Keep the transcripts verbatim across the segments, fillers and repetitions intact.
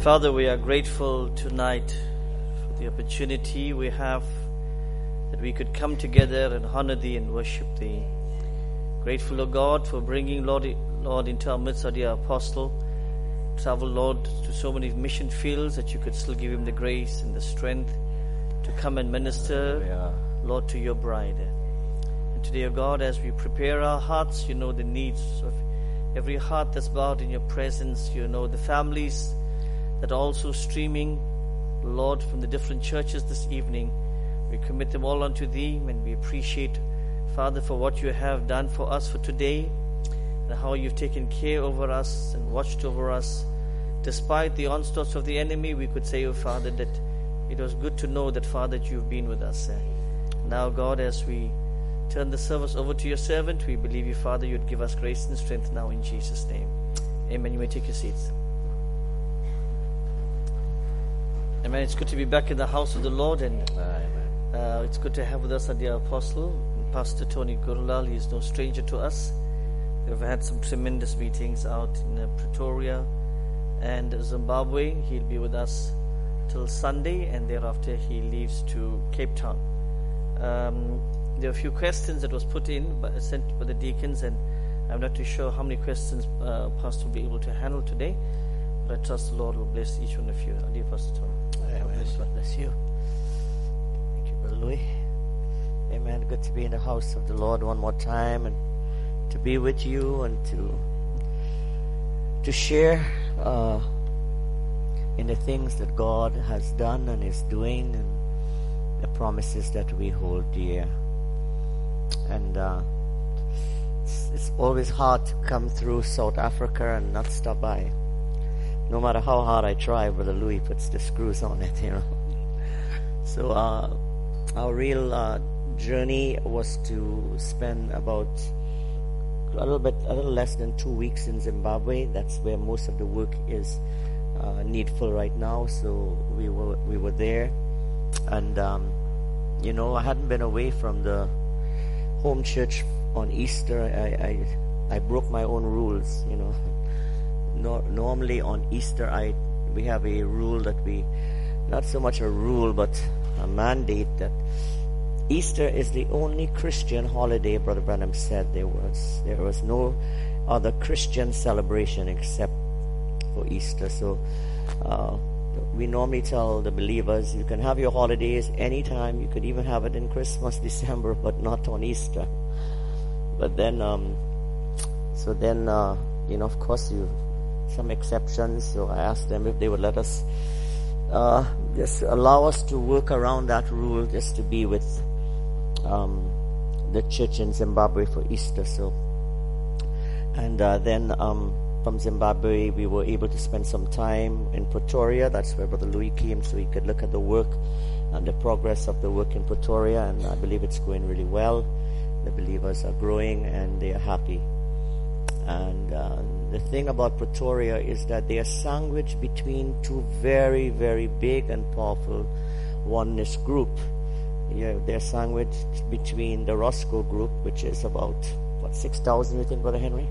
Father, we are grateful tonight for the opportunity we have that we could come together and honor Thee and worship Thee. Grateful, O God, for bringing, Lord, Lord into our midst, our dear apostle, travel, Lord, to so many mission fields that You could still give him the grace and the strength to come and minister, yeah. Lord, to Your bride. And today, O God, as we prepare our hearts, You know the needs of every heart that's bowed in Your presence. You know the families that are also streaming, Lord, from the different churches this evening. We commit them all unto Thee, and we appreciate, Father, for what You have done for us for today, and how You've taken care over us and watched over us. Despite the onslaughts of the enemy, we could say, oh Father, that it was good to know that, Father, that You've been with us. Now, God, as we turn the service over to Your servant, we believe You, Father, You'd give us grace and strength now in Jesus' name. Amen. You may take your seats. Amen. It's good to be back in the house of the Lord, and uh, it's good to have with us our dear apostle, Pastor Tony Gurulal. He is no stranger to us. We've had some tremendous meetings out in uh, Pretoria and Zimbabwe. He'll be with us till Sunday, and thereafter he leaves to Cape Town. Um, there are a few questions that was put in, by, sent by the deacons, and I'm not too sure how many questions uh, Pastor will be able to handle today, but I trust the Lord will bless each one of you. Our dear Pastor Tony. Amen. God bless you. Thank you, Brother Louis. Amen. Good to be in the house of the Lord one more time, and to be with you, and to to share uh, in the things that God has done and is doing, and the promises that we hold dear. And uh, it's, it's always hard to come through South Africa and not stop by. No matter how hard I try, Brother Louis puts the screws on it, you know. So uh, our real uh, journey was to spend about a little bit, a little less than two weeks in Zimbabwe. That's where most of the work is uh, needful right now. So we were we were there, and um, you know, I hadn't been away from the home church on Easter. I I, I broke my own rules, you know. No, normally on Easter, I we have a rule that we, not so much a rule, but a mandate that Easter is the only Christian holiday. Brother Branham said there was there was no other Christian celebration except for Easter. So uh, we normally tell the believers, you can have your holidays anytime. You could even have it in Christmas, December, but not on Easter. But then, um, so then, uh, you know, of course, you. Some exceptions, so I asked them if they would let us uh, just allow us to work around that rule, just to be with um, the church in Zimbabwe for Easter. So, and uh, then um, from Zimbabwe we were able to spend some time in Pretoria. That's where Brother Louis came, so he could look at the work and the progress of the work in Pretoria, and I believe it's going really well. The believers are growing and they are happy. And uh, the thing about Pretoria is that they are sandwiched between two very, very big and powerful oneness group. Yeah, they're sandwiched between the Roscoe group, which is about, what, six thousand, you think, Brother Henry?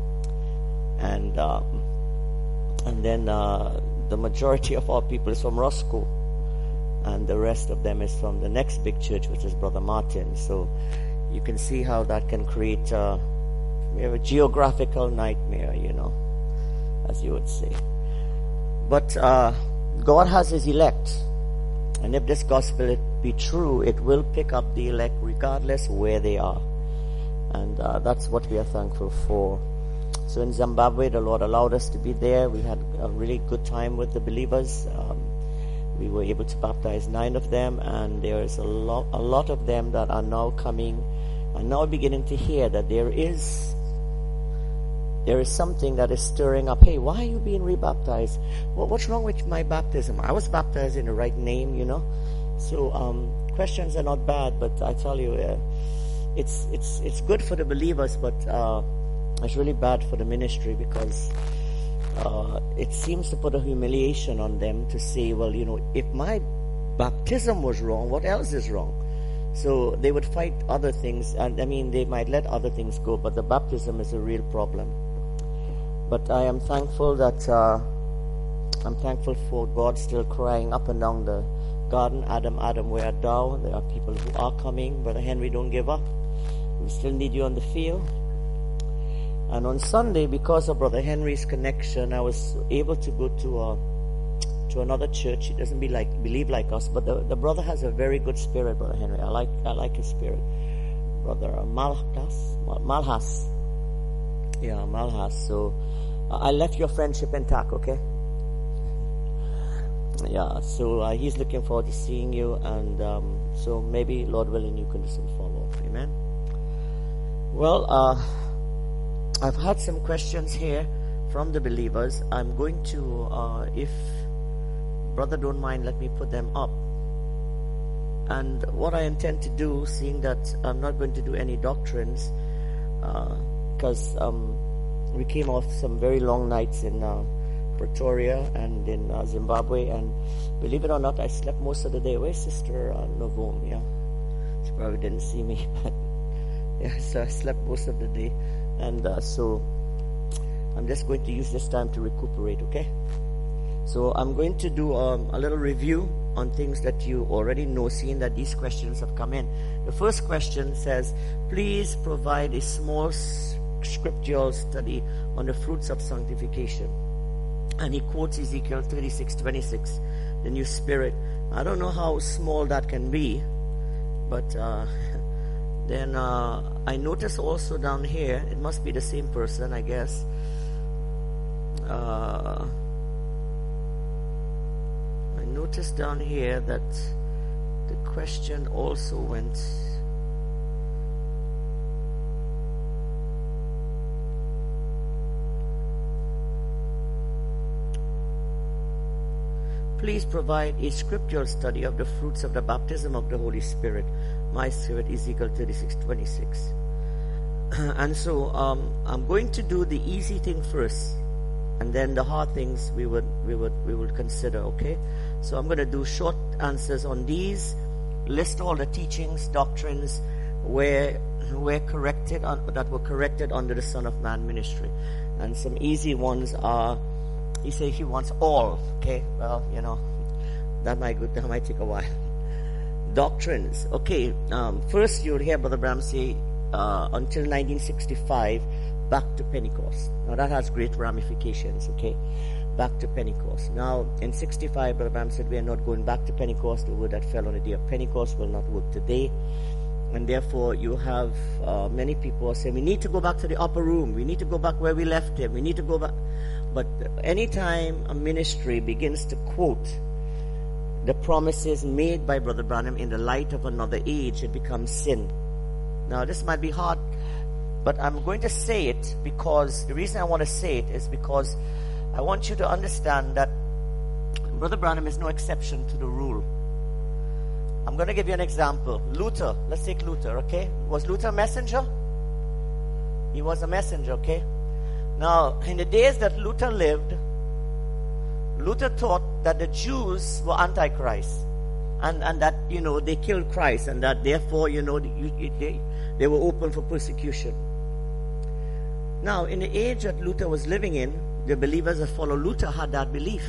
And um, and then uh, the majority of our people is from Roscoe, and the rest of them is from the next big church, which is Brother Martin. So you can see how that can create uh, we have a geographical nightmare, you know, as you would say. But uh, God has His elect, and if this gospel be true, it will pick up the elect regardless where they are, and uh, that's what we are thankful for. So in Zimbabwe, the Lord allowed us to be there. We had a really good time with the believers. Um, we were able to baptize nine of them, and there is a lot, a lot of them that are now coming and now beginning to hear that there is There is something that is stirring up. Hey, why are you being rebaptized? Well, what's wrong with my baptism? I was baptized in the right name, you know. So um, questions are not bad, but I tell you, uh, it's it's it's good for the believers, but uh, it's really bad for the ministry, because uh, it seems to put a humiliation on them to say, well, you know, if my baptism was wrong, what else is wrong? So they would fight other things, and I mean, they might let other things go, but the baptism is a real problem. But I am thankful that uh, I'm thankful for God still crying up and down the garden, Adam, Adam, where art thou? There are people who are coming. Brother Henry, don't give up. We still need you on the field. And on Sunday, because of Brother Henry's connection, I was able to go to a, to another church. He doesn't be like, believe like us, but the, the brother has a very good spirit, Brother Henry. I like I like his spirit. Brother Malhas, Malhas. Yeah, Malhas. So uh, I left your friendship intact, okay? Yeah, so uh, he's looking forward to seeing you, and um, so maybe, Lord willing, you can do some follow-up. Amen? Well, uh, I've had some questions here from the believers. I'm going to, uh, if brother don't mind, let me put them up. And what I intend to do, seeing that I'm not going to do any doctrines, because uh, um, we came off some very long nights in uh, Pretoria and in uh, Zimbabwe, and believe it or not, I slept most of the day. Where's Sister uh, Novom? Yeah, she probably didn't see me, but yeah, so I slept most of the day. And uh, so I'm just going to use this time to recuperate, okay? So I'm going to do um, a little review on things that you already know, seeing that these questions have come in. The first question says, please provide a small s- scriptural study on the fruits of sanctification. And he quotes Ezekiel thirty-six twenty-six, the new spirit. I don't know how small that can be, but uh, then uh, I notice also down here, it must be the same person, I guess. Uh, I noticed down here that the question also went. Please provide a scriptural study of the fruits of the baptism of the Holy Spirit. My spirit, Ezekiel thirty-six twenty-six. And so um, I'm going to do the easy thing first, and then the hard things we would we would we would consider. Okay, so I'm going to do short answers on these. List all the teachings, doctrines where were corrected on, that were corrected under the Son of Man ministry, and some easy ones are. He said he wants all. Okay, well, you know, that might go, that might take a while. Doctrines. Okay, um, first you'll hear Brother Branham say uh, until nineteen sixty-five, back to Pentecost. Now that has great ramifications. Okay, back to Pentecost. Now in sixty-five, Brother Branham said we are not going back to Pentecost. The word that fell on the day of Pentecost will not work today. And therefore, you have uh, many people saying, we need to go back to the upper room. We need to go back where we left him. We need to go back. But anytime a ministry begins to quote the promises made by Brother Branham in the light of another age, it becomes sin. Now, this might be hard, but I'm going to say it because the reason I want to say it is because I want you to understand that Brother Branham is no exception to the rule. I'm going to give you an example. Luther, let's take Luther, okay? Was Luther a messenger? He was a messenger, okay? Now, in the days that Luther lived, Luther taught that the Jews were antichrist, and, and that, you know, they killed Christ, and that therefore, you know, you, they, they were open for persecution. Now, in the age that Luther was living in, the believers that follow Luther had that belief.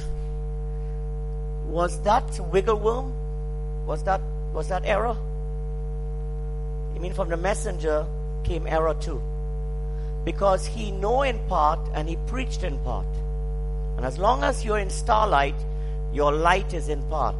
Was that wiggle worm? Was that was that error? You mean from the messenger came error too? Because he know in part and he preached in part. And as long as you're in starlight, your light is in part.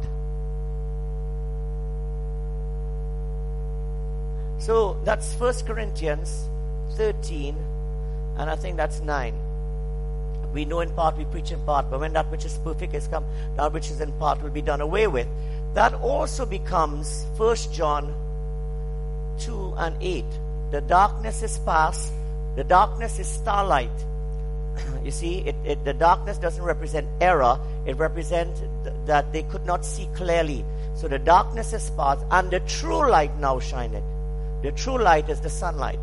So that's First Corinthians thirteen, and I think that's nine. We know in part, we preach in part, but when that which is perfect is come, that which is in part will be done away with. That also becomes First John two and eight. The darkness is past. The darkness is starlight. You see, it, it, the darkness doesn't represent error. It represents th- that they could not see clearly. So the darkness is past, and the true light now shineth. The true light is the sunlight.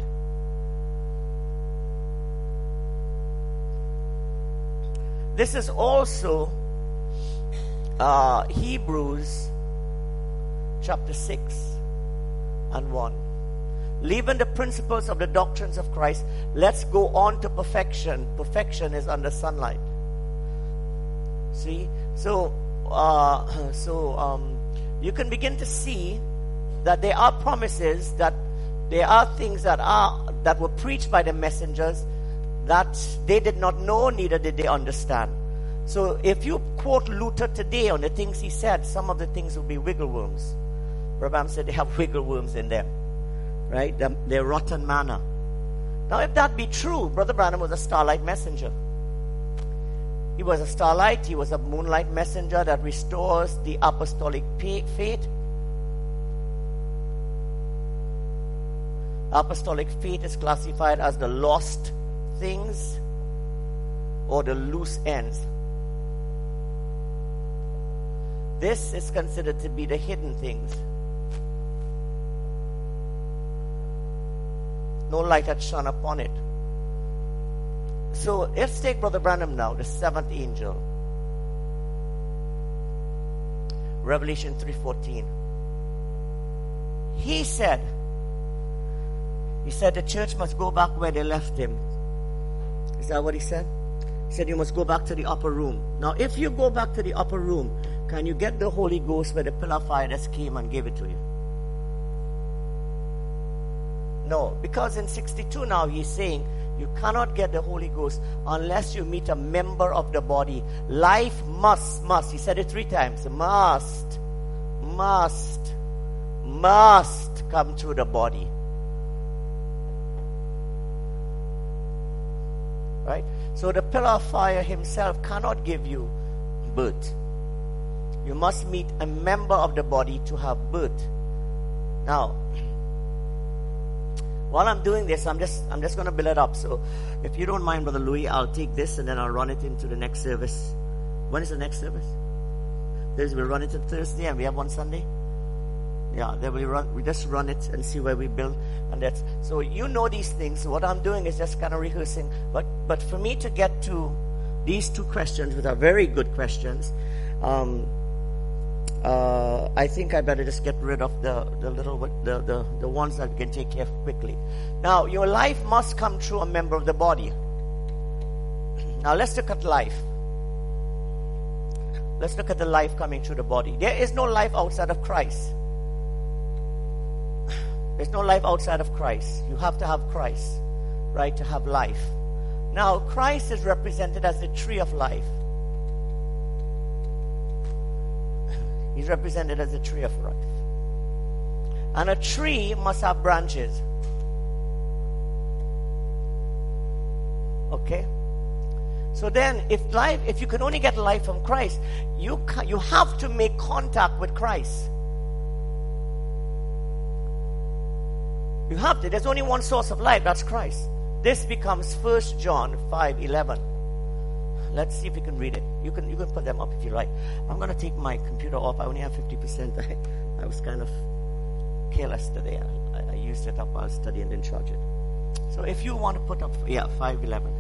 This is also uh, Hebrews chapter six and one. Leaving the principles of the doctrines of Christ, let's go on to perfection. Perfection is under sunlight. See? So, uh, so um, you can begin to see that there are promises, that there are things that are that were preached by the messengers that they did not know, neither did they understand. So if you quote Luther today on the things he said, some of the things will be wiggle worms. Rabbi said they have wiggle worms in them, right? They're, they're rotten manna. Now, if that be true, Brother Branham was a starlight messenger. He was a starlight. He was a moonlight messenger that restores the apostolic faith. Apostolic faith is classified as the lost things or the loose ends. This is considered to be the hidden things. No light had shone upon it. So let's take Brother Branham now, the seventh angel. Revelation three fourteen. He said, he said the church must go back where they left him. Is that what he said? He said you must go back to the upper room. Now if you go back to the upper room, can you get the Holy Ghost where the pillar of fire just came and gave it to you? No, because in sixty-two now he's saying you cannot get the Holy Ghost unless you meet a member of the body. Life must, must, he said it three times, must, must, must come through the body. Right? So the pillar of fire himself cannot give you birth. You must meet a member of the body to have birth. Now, while I'm doing this, I'm just I'm just going to build it up. So, if you don't mind, Brother Louis, I'll take this and then I'll run it into the next service. When is the next service? Thursday. We'll run it to Thursday, and we have one Sunday. Yeah, then we run. We just run it and see where we build, and that's so. You know these things. So what I'm doing is just kind of rehearsing. But but for me to get to these two questions, which are very good questions, um, Uh, I think I better just get rid of the, the little the, the, the ones that we can take care of quickly. Now, your life must come through a member of the body. Now, let's look at life. Let's look at the life coming through the body. There is no life outside of Christ. There's no life outside of Christ. You have to have Christ, right, to have life. Now, Christ is represented as the tree of life. He's represented as a tree of life. And a tree must have branches. Okay? So then, if life, if you can only get life from Christ, you ca- you have to make contact with Christ. You have to. There's only one source of life. That's Christ. This becomes First John five eleven. Let's see if we can read it. You can you can put them up if you like. I'm going to take my computer off. I only have fifty percent. I, I was kind of careless today. I, I used it up while studying and didn't charge it. So if you want to put up, yeah, five eleven.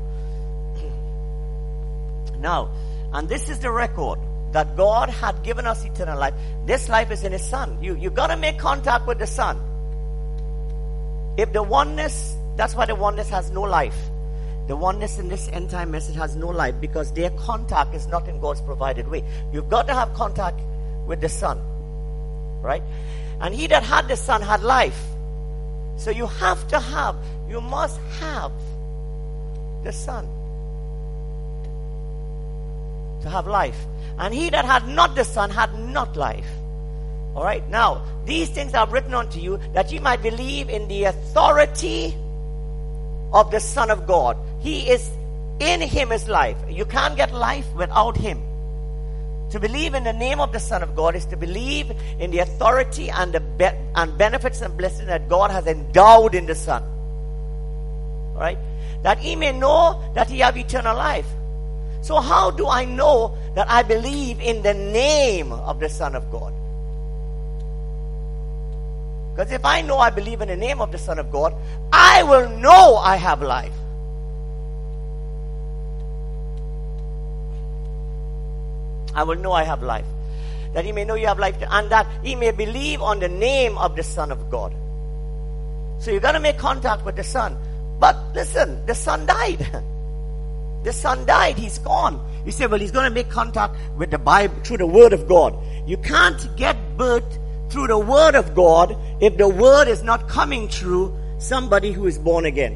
Now, and this is the record that God had given us eternal life. This life is in His Son. You you got to make contact with the Son. If the oneness, that's why the oneness has no life. The oneness in this end time message has no life because their contact is not in God's provided way. You've got to have contact with the Son, right? And he that had the Son had life. So you have to have, you must have the Son to have life. And he that had not the Son had not life. All right? Now, these things are written unto you that you might believe in the authority of the Son of God. He is, in Him is life. You can't get life without Him. To believe in the name of the Son of God is to believe in the authority and the be- and benefits and blessings that God has endowed in the Son. All right? That He may know that He have eternal life. So how do I know that I believe in the name of the Son of God? Because if I know I believe in the name of the Son of God, I will know I have life. I will know I have life. That He may know you have life, and that He may believe on the name of the Son of God. So you got to make contact with the Son. But listen, the Son died. The son died. He's gone. You say, well, he's going to make contact with the Bible through the Word of God. You can't get birth through the Word of God if the Word is not coming through somebody who is born again.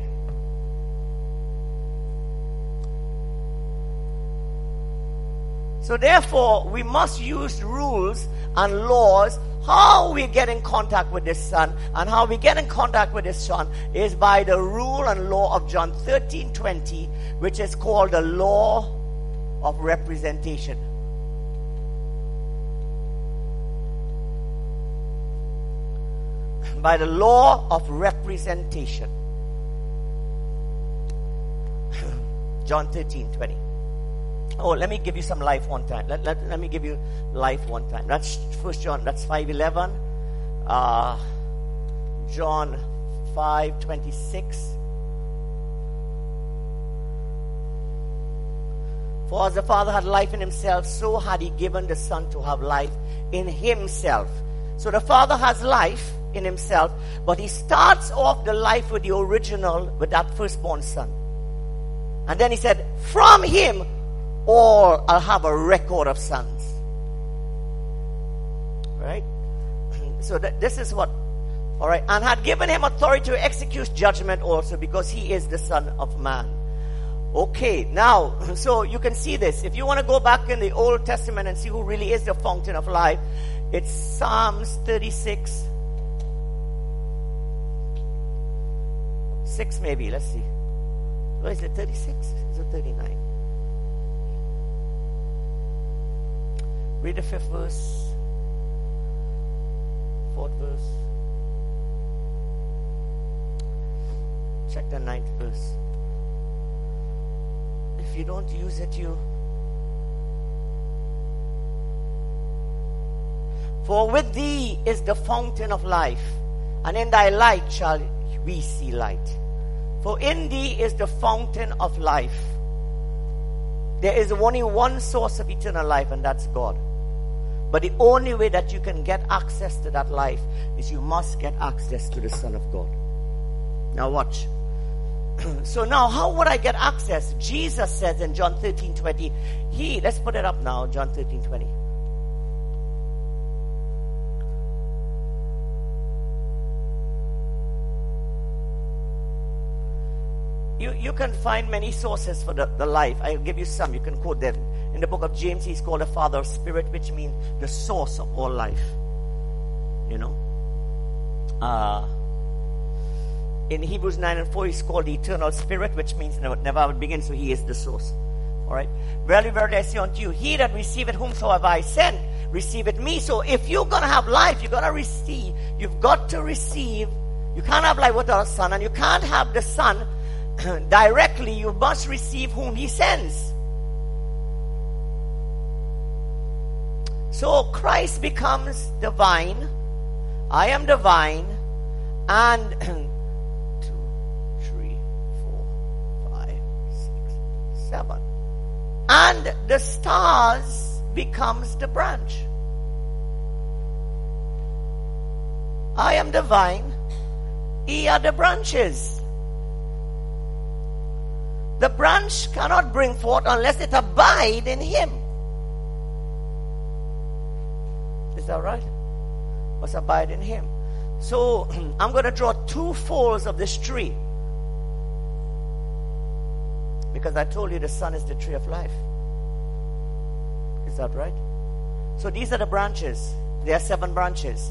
So therefore, we must use rules and laws. How we get in contact with this son and how we get in contact with this son is by the rule and law of John thirteen twenty, which is called the law of representation. By the law of representation. John thirteen twenty. Oh, let me give you some life one time. Let, let, let me give you life one time. That's First John. That's five eleven. Uh, John five twenty-six. For as the Father had life in himself, so had he given the Son to have life in himself. So the Father has life in himself, but he starts off the life with the original, with that firstborn Son. And then he said, from him, or I'll have a record of sons. Right? So th- this is what, all right, and had given him authority to execute judgment also, because he is the Son of Man. Okay, now, so you can see this. If you want to go back in the Old Testament and see who really is the fountain of life, it's Psalms thirty-six. Six maybe, let's see. Where is it? thirty-six? Is it thirty-nine? Read the fifth verse. Fourth verse. Check the ninth verse. If you don't use it, you... For with thee is the fountain of life, and in thy light shall we see light. For in thee is the fountain of life. There is only one source of eternal life, and that's God. But the only way that you can get access to that life is you must get access to the Son of God. Now watch. So now, how would I get access? Jesus says in John thirteen twenty, He, let's put it up now, John thirteen twenty. You, you can find many sources for the, the life. I'll give you some. You can quote them. In the book of James, he's called the Father of Spirit, which means the source of all life. You know? Uh, in Hebrews nine and four, he's called the Eternal Spirit, which means never, never will begin, so he is the source. Alright? Verily, verily, I say unto you, he that receiveth whomsoever I send, receiveth me. So if you're going to have life, you're going to receive. You've got to receive. You can't have life without a son, and you can't have the son directly. You must receive whom he sends. So Christ becomes the vine. I am the vine. And two, three, four, five, six, seven. And the stars becomes the branch. I am the vine. Ye are the branches. The branch cannot bring forth unless it abide in him. Is that right? Must abide in him. So I'm going to draw two folds of this tree, because I told you the Son is the tree of life. Is that right? So these are the branches. There are seven branches.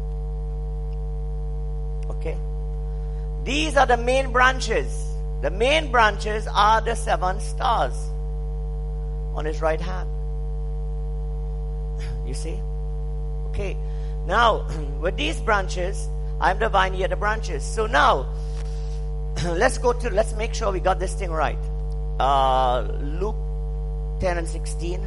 Okay. These are the main branches. The main branches are the seven stars on his right hand. You see? Okay. Now, with these branches, I'm the vine, ye are the branches. So now, let's go to, let's make sure we got this thing right. Uh, Luke ten and sixteen.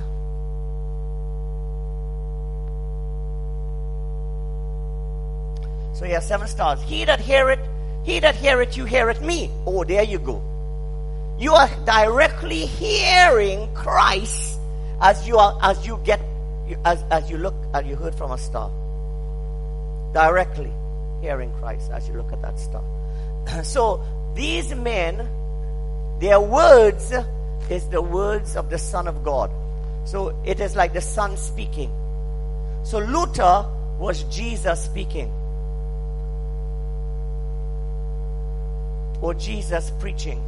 So you have seven stars. He that heareth, he that heareth you heareth me. Oh, there you go. You are directly hearing Christ as you are, as you get, as, as you look, as you heard from a star. Directly hearing Christ as you look at that star. So these men, their words is the words of the Son of God. So it is like the Son speaking. So Luther was Jesus speaking, or Jesus preaching.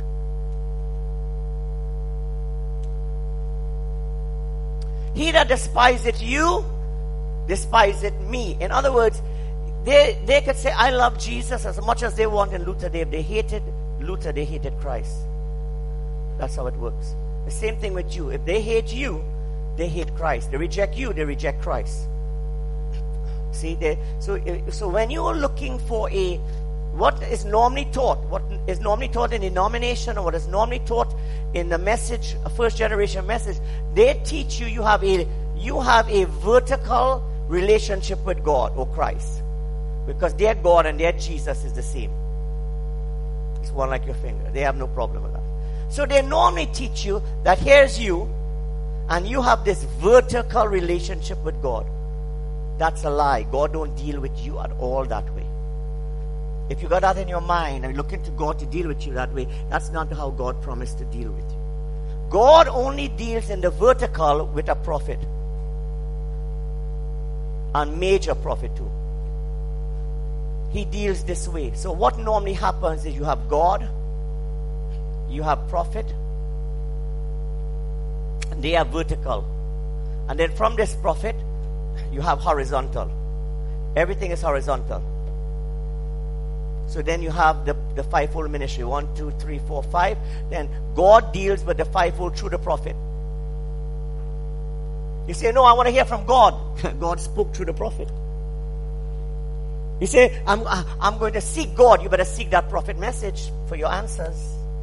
He that despiseth you, despiseth me. In other words, they, they could say, I love Jesus as much as they want in Luther Day. If they hated Luther, they hated Christ. That's how it works. The same thing with you. If they hate you, they hate Christ. They reject you, they reject Christ. See, they, so, so when you are looking for a, what is normally taught, what is normally taught in denomination, or what is normally taught in the message, a first generation message, they teach you you have a, you have a vertical relationship with God or Christ. Because their God and their Jesus is the same. It's one like your finger. They have no problem with that. So they normally teach you that here's you, and you have this vertical relationship with God. That's a lie. God don't deal with you at all that way. If you got that in your mind and you're looking to God to deal with you that way, that's not how God promised to deal with you. God only deals in the vertical with a prophet. And major prophet too. He deals this way. So what normally happens is you have God, you have prophet, and they are vertical. And then from this prophet, you have horizontal. Everything is horizontal. So then you have the, the fivefold ministry. One, two, three, four, five. Then God deals with the fivefold through the prophet. You say, no, I want to hear from God. God spoke through the prophet. You say, I'm, I'm going to seek God. You better seek that prophet message for your answers.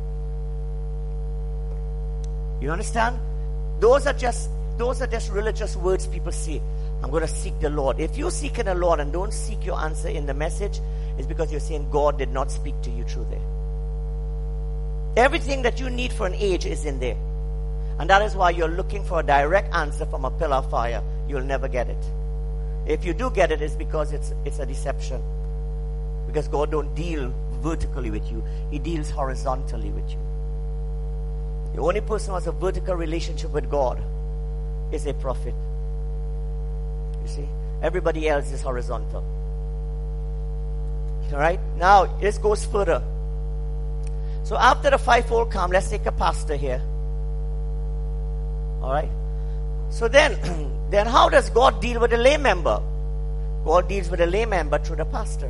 You understand? Those are just, those are just religious words people say. I'm going to seek the Lord. If you seek the Lord and don't seek your answer in the message, it's because you're saying God did not speak to you through there. Everything that you need for an age is in there. And that is why you're looking for a direct answer from a pillar of fire. You'll never get it. If you do get it, it's because it's it's a deception. Because God don't deal vertically with you. He deals horizontally with you. The only person who has a vertical relationship with God is a prophet. You see? Everybody else is horizontal. Alright? Now, this goes further. So after the fivefold come, let's take a pastor here. Alright? So then, then how does God deal with a lay member? God deals with a lay member through the pastor.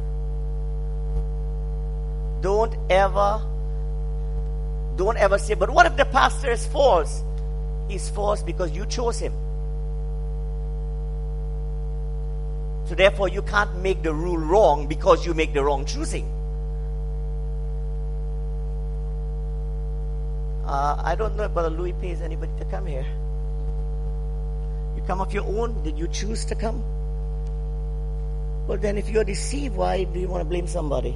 Don't ever, don't ever say, but what if the pastor is false? He's false because you chose him. So therefore you can't make the rule wrong because you make the wrong choosing. Uh, I don't know if Brother Louis pays anybody to come here. You come of your own? Did you choose to come? Well then if you're deceived, why do you want to blame somebody?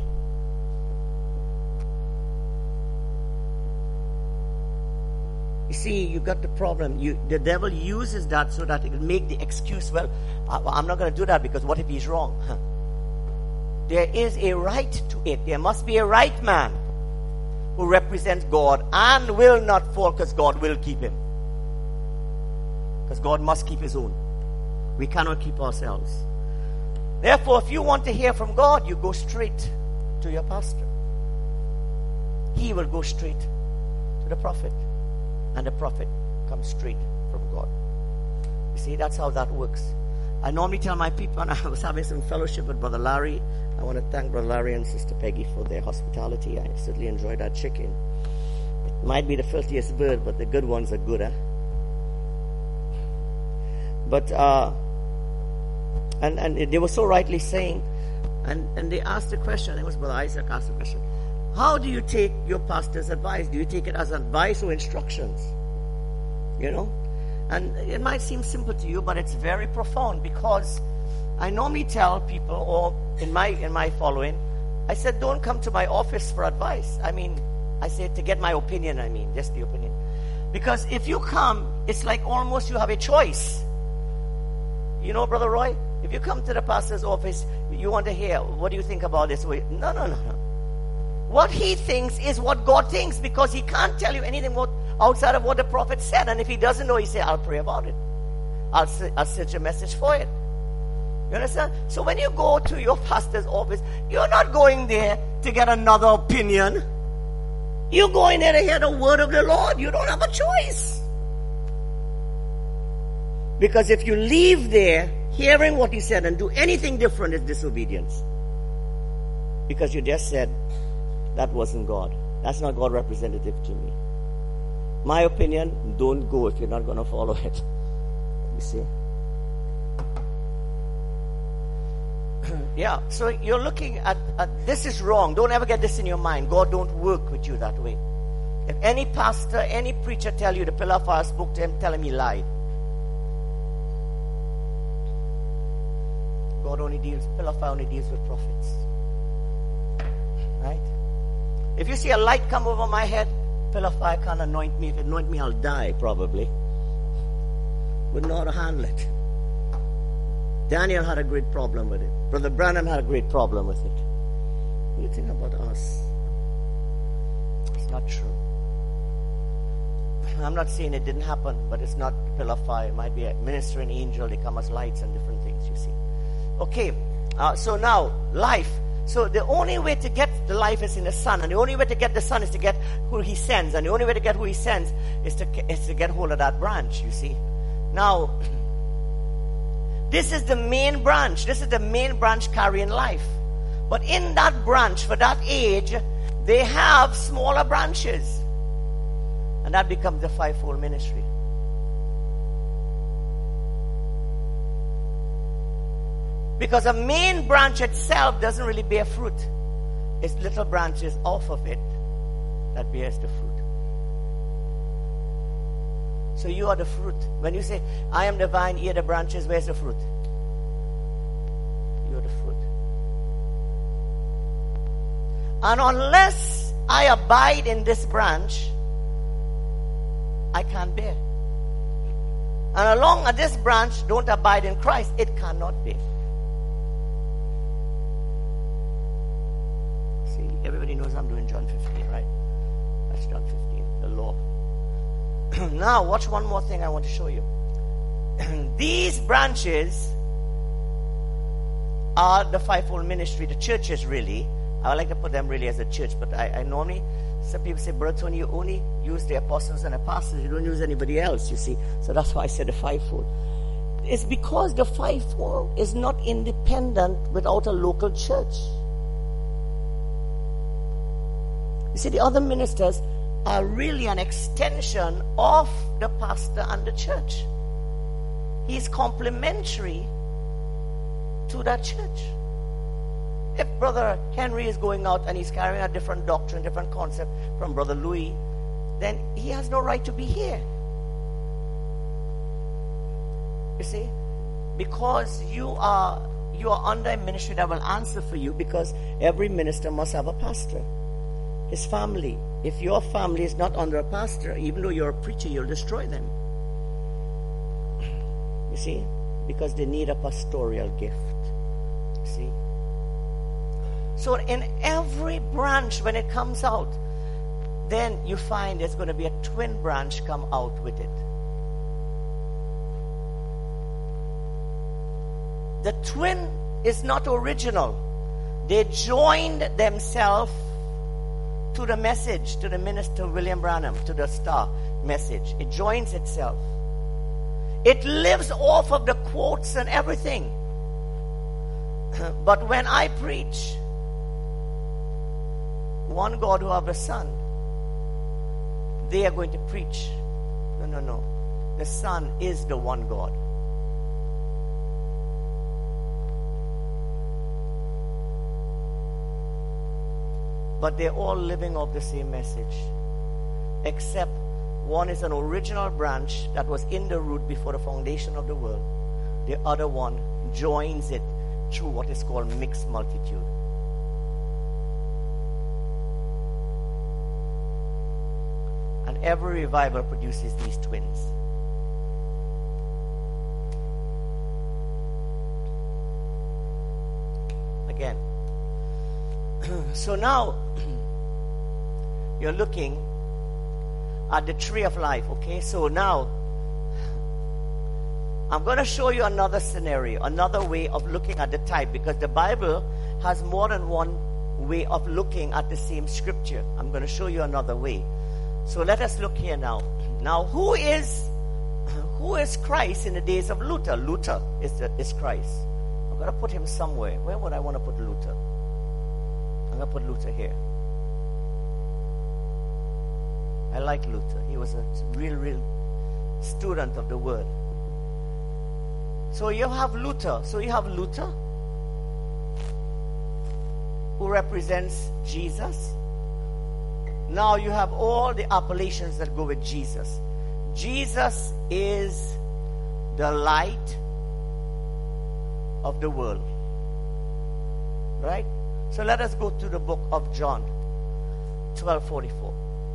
You see, you got the problem. You, the devil uses that so that it will make the excuse, well, I, I'm not going to do that because what if he's wrong? Huh. There is a right to it. There must be a right man who represents God and will not fall because God will keep him. Because God must keep his own. We cannot keep ourselves. Therefore, if you want to hear from God, you go straight to your pastor. He will go straight to the prophet. And the prophet comes straight from God. You see, that's how that works. I normally tell my people, and I was having some fellowship with Brother Larry. I want to thank Brother Larry and Sister Peggy for their hospitality. I certainly enjoyed that chicken. It might be the filthiest bird, but the good ones are good, huh? But, uh, and, and they were so rightly saying, and, and they asked the question, it was Brother Isaac asked the question, how do you take your pastor's advice? Do you take it as advice or instructions? You know? And it might seem simple to you, but it's very profound because I normally tell people, or in my in my following, I said, don't come to my office for advice. I mean, I said to get my opinion, I mean, just the opinion. Because if you come, it's like almost you have a choice. You know, Brother Roy, if you come to the pastor's office, you want to hear, what do you think about this? No, no, no, no. What he thinks is what God thinks because he can't tell you anything about, outside of what the prophet said. And if he doesn't know, he say, I'll pray about it. I'll, I'll search a message for it. You understand? So when you go to your pastor's office, you're not going there to get another opinion. You're going there to hear the word of the Lord. You don't have a choice. Because if you leave there hearing what he said and do anything different, it's disobedience. Because you just said, that wasn't God. That's not God representative to me. My opinion, don't go if you're not going to follow it. You see? Yeah, so you're looking at, at, this is wrong. Don't ever get this in your mind. God don't work with you that way. If any pastor, any preacher tell you the pillar of fire spoke to him, tell him he lied. God only deals, pillar of fire only deals with prophets. Right? If you see a light come over my head, pillar of fire can't anoint me. If it anoint me, I'll die probably. Wouldn't know how to handle it. Daniel had a great problem with it. Brother Branham had a great problem with it. What do you think about us? It's not true. I'm not saying it didn't happen, but it's not pillar of fire. It might be a ministering angel. They come as lights and different things, you see. Okay, uh, so now, life. So the only way to get the life is in the Son. And the only way to get the Son is to get who he sends. And the only way to get who he sends is to, is to get hold of that branch, you see. Now, this is the main branch. This is the main branch carrying life. But in that branch, for that age, they have smaller branches. And that becomes the fivefold ministry. Because a main branch itself doesn't really bear fruit. It's little branches off of it that bears the fruit. So you are the fruit. When you say, I am the vine, ye are the branches, where's the fruit? You're the fruit. And unless I abide in this branch, I can't bear. And along as this branch don't abide in Christ, it cannot bear. See, everybody knows I'm doing John fifteen, right? That's John fifteen, the law. Now, watch one more thing I want to show you. These branches are the fivefold ministry, the churches really. I like to put them really as a church, but I, I normally, some people say, Brother Tony, you only use the apostles and apostles, you don't use anybody else, you see. So that's why I said the fivefold. It's because the fivefold is not independent without a local church. You see, the other ministers are really an extension of the pastor and the church. He's complementary to that church. If Brother Henry is going out and he's carrying a different doctrine, different concept from Brother Louis, then he has no right to be here. You see? Because you are you are under a ministry that will answer for you, because every minister must have a pastor. His family. If your family is not under a pastor, even though you're a preacher, you'll destroy them. You see? Because they need a pastoral gift. See? So in every branch, when it comes out, then you find there's going to be a twin branch come out with it. The twin is not original. They joined themselves to the message, to the minister William Branham, to the star message. It joins itself. It lives off of the quotes and everything. But when I preach one God who have a Son, they are going to preach, no, no, no. The Son is the one God. But they're all living off the same message. Except one is an original branch that was in the root before the foundation of the world. The other one joins it through what is called mixed multitude. And every revival produces these twins. Again. So now, you're looking, at the tree of life. Okay, so now I'm going to show you another scenario, another way of looking at the type, because the Bible has more than one way of looking at the same scripture. I'm going to show you another way. So let us look here now. Now, who is who is Christ in the days of Luther? Luther is, the, is Christ. I'm going to put him somewhere. Where would I want to put Luther? I'm going to put Luther here. I like Luther. He was a real, real student of the word. So you have Luther. So you have Luther, who represents Jesus. Now you have all the appellations that go with Jesus. Jesus is the light of the world. Right? So let us go to the book of John, twelve forty-four.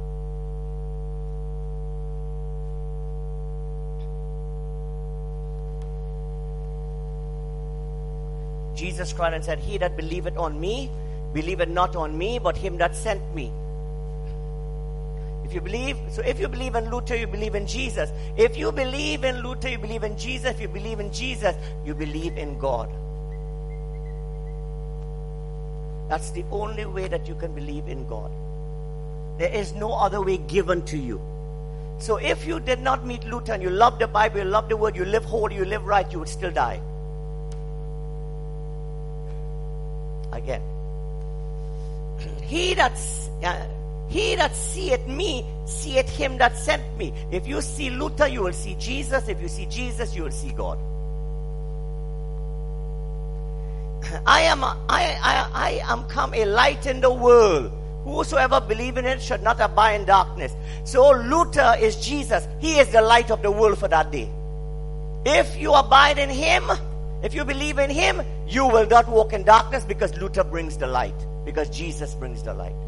Jesus cried and said, he that believeth on me, believeth not on me, but him that sent me. If you believe, so if you believe in Luther, you believe in Jesus. If you believe in Luther, you believe in Jesus. If you believe in Jesus, you believe in God. That's the only way that you can believe in God. There is no other way given to you. So if you did not meet Luther and you love the Bible, you love the word, you live holy, you live right, you would still die. Again. He that's uh, he that seeth me, seeth him that sent me. If you see Luther, you will see Jesus. If you see Jesus, you will see God. I am a, I, I, I am come a light in the world. Whosoever believe in it should not abide in darkness. So Luther is Jesus. He is the light of the world for that day. If you abide in him, if you believe in him, you will not walk in darkness, because Luther brings the light. Because Jesus brings the light.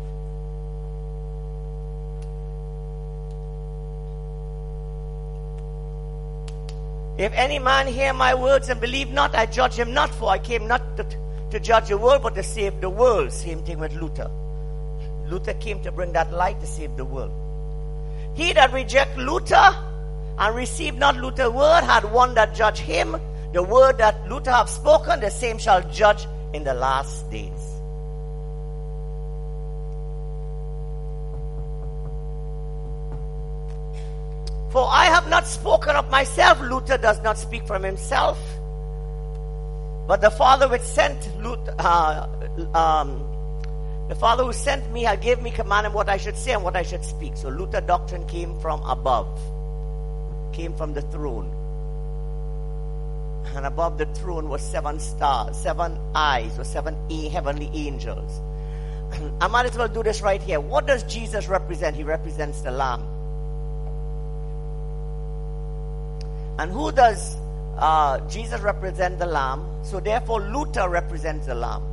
If any man hear my words and believe not, I judge him not, for I came not to, to judge the world, but to save the world. Same thing with Luther. Luther came to bring that light to save the world. He that reject Luther and receive not Luther's word had one that judge him. The word that Luther have spoken, the same shall judge in the last days. For I have not spoken of myself. Luther does not speak from himself, but the Father which sent Luther, uh, um, the Father who sent me, had gave me command of what I should say and what I should speak. So Luther doctrine came from above, came from the throne. And above the throne was seven stars, seven eyes, or seven heavenly angels. I might as well do this right here. What does Jesus represent? He represents the Lamb. And who does uh, Jesus represent? The Lamb. So therefore Luther represents the Lamb.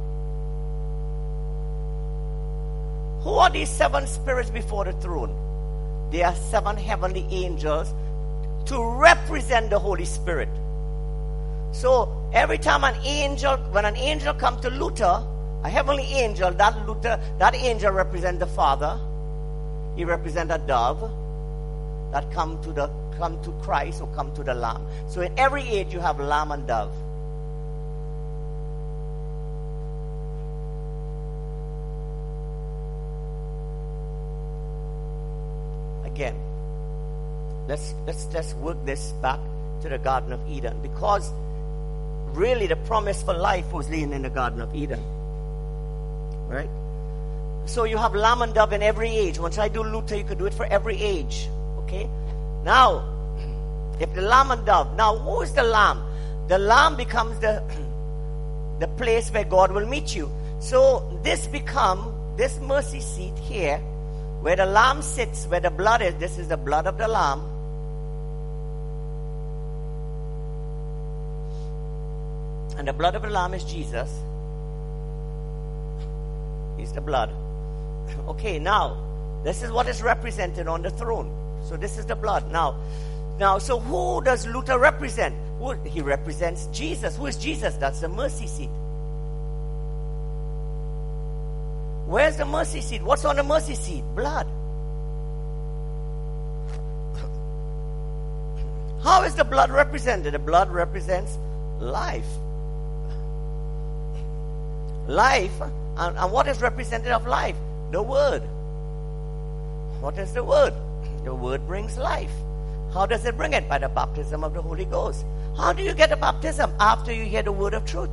Who are these seven spirits before the throne? They are seven heavenly angels to represent the Holy Spirit. So every time an angel, when an angel comes to Luther, a heavenly angel, that Luther, that angel represents the Father. He represents a dove that come to the come to Christ or come to the Lamb. So in every age you have lamb and dove. Again, let's let's let's work this back to the Garden of Eden, because really the promise for life was laying in the Garden of Eden. Right? So you have lamb and dove in every age. Once I do Luther, you could do it for every age. Okay? Now, if the lamb and dove, now who is the lamb? The lamb becomes the the place where God will meet you. So this become, this mercy seat here, where the lamb sits, where the blood is, this is the blood of the lamb. And the blood of the lamb is Jesus. He's the blood. Okay, now, this is what is represented on the throne. So this is the blood. Now, now, so who does Luther represent? Who, he represents Jesus. Who is Jesus? That's the mercy seat. Where's the mercy seat? What's on the mercy seat? Blood. How is the blood represented? The blood represents life. Life. And, and what is representative of life? The Word. What is the Word? The Word brings life. How does it bring it? By the baptism of the Holy Ghost. How do you get a baptism? After you hear the word of truth.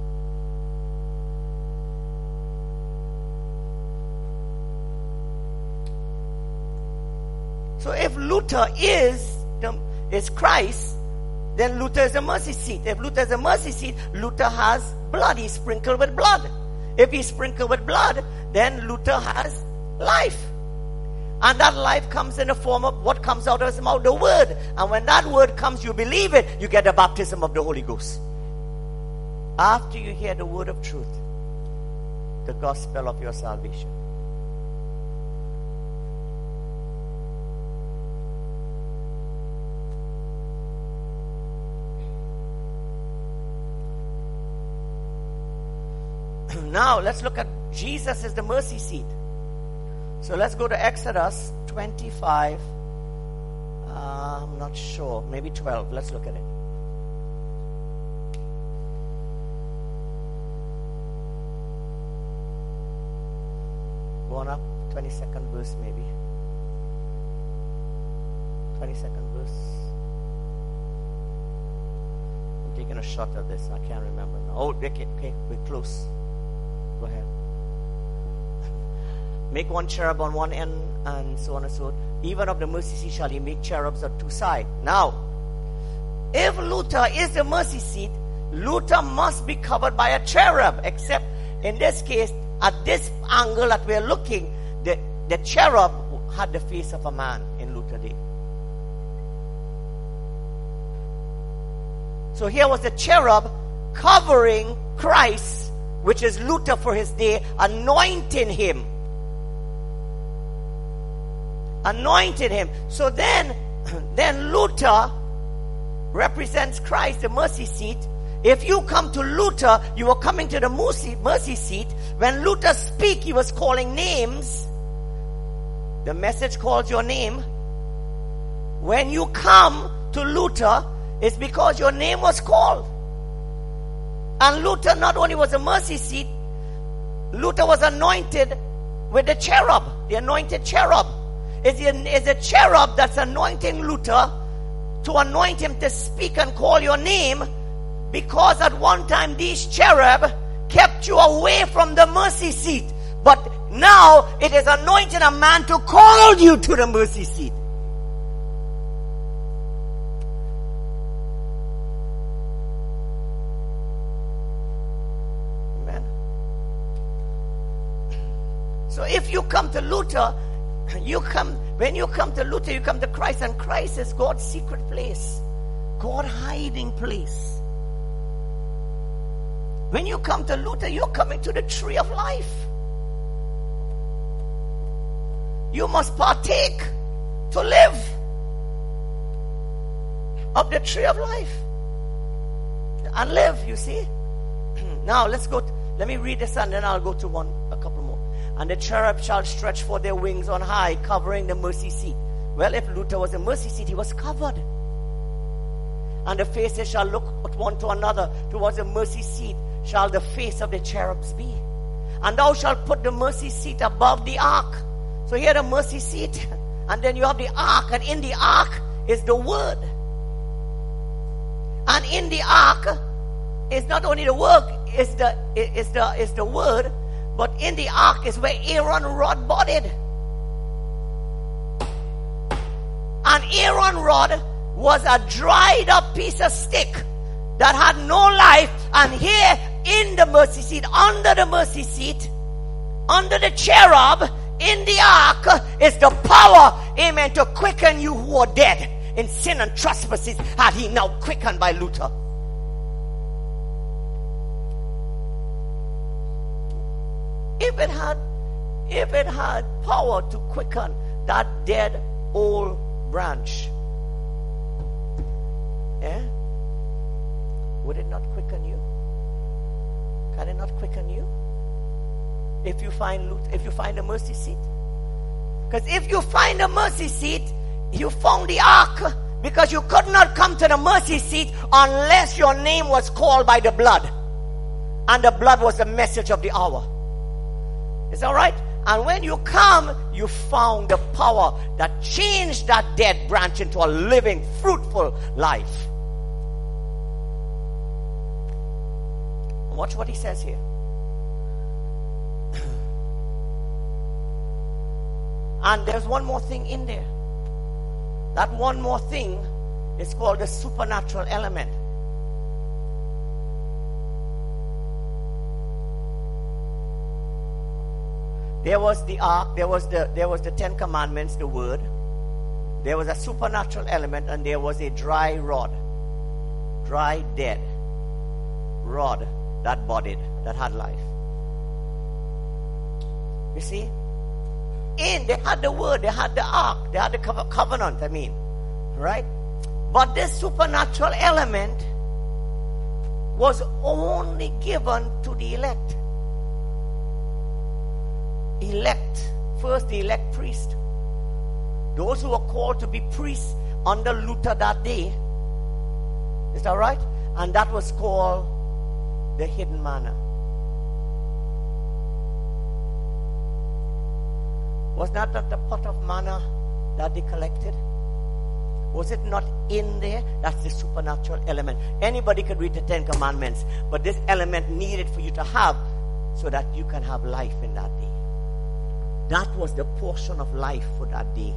So if Luther is the, is Christ, then Luther is a mercy seat. If Luther is a mercy seat, Luther has blood. He's sprinkled with blood. If he's sprinkled with blood, then Luther has life. And that life comes in the form of what comes out of his mouth, the word. And when that word comes, you believe it, you get the baptism of the Holy Ghost. After you hear the word of truth, the gospel of your salvation. Now, let's look at Jesus as the mercy seat. So let's go to Exodus twenty-five. Uh, I'm not sure. Maybe twelve. Let's look at it. Go on up. twenty-second verse maybe. twenty-second verse. I'm taking a shot of this. I can't remember now. Oh, okay, okay. We're close. Go ahead. Make one cherub on one end, and so on and so on. Even of the mercy seat shall he make cherubs on two sides. Now, if Luther is the mercy seat, Luther must be covered by a cherub. Except in this case, at this angle that we're looking, the, the cherub had the face of a man in Luther day. So here was the cherub covering Christ, which is Luther for his day, anointing him. Anointed him. So then, then Luther represents Christ, the mercy seat. If you come to Luther, you are coming to the mercy, mercy seat. When Luther speak, he was calling names. The message calls your name. When you come to Luther, it's because your name was called. And Luther not only was a mercy seat, Luther was anointed with the cherub, the anointed cherub. Is a, a cherub that's anointing Luther to anoint him to speak and call your name, because at one time these cherub kept you away from the mercy seat. But now it is anointing a man to call you to the mercy seat. Amen. So if you come to Luther, You come, when you come to Luther, you come to Christ, and Christ is God's secret place, God's hiding place. When you come to Luther, you're coming to the tree of life. You must partake to live of the tree of life and live, you see. Now let's go, to, let me read this and then I'll go to one, a couple more. And the cherub shall stretch forth their wings on high, covering the mercy seat. Well, if Luther was a mercy seat, he was covered. And the faces shall look one to another. Towards the mercy seat shall the face of the cherubs be. And thou shalt put the mercy seat above the ark. So here the mercy seat, and then you have the ark, and in the ark is the word. And in the ark is not only the word, is the is the is the word. But in the ark is where Aaron rod budded. And Aaron rod was a dried up piece of stick that had no life. And here in the mercy seat, under the mercy seat, under the cherub, in the ark is the power, amen, to quicken you who are dead in sin and trespasses, had he now quickened by Luther. If it had, if it had power to quicken that dead old branch, eh? Would it not quicken you? Can it not quicken you? If you find if you find a mercy seat, because if you find a mercy seat, you found the ark, Because you could not come to the mercy seat unless your name was called by the blood. And the blood was the message of the hour. Is that right? And when you come, you found the power that changed that dead branch into a living, fruitful life. Watch what he says here. And there's one more thing in there. That one more thing is called the supernatural element. There was the ark, there was the there was the Ten Commandments, the word. There was a supernatural element, and there was a dry rod. Dry, dead rod that bodied, that had life. You see? In, they had the word, they had the ark, they had the covenant, I mean. Right? But this supernatural element was only given to the elect. Elect. First, the elect priest. Those who were called to be priests under Luther that day. Is that right? And that was called the hidden manna. Was not that the pot of manna that they collected? Was it not in there? That's the supernatural element. Anybody could read the Ten Commandments, but this element needed for you to have so that you can have life in that day. That was the portion of life for that day.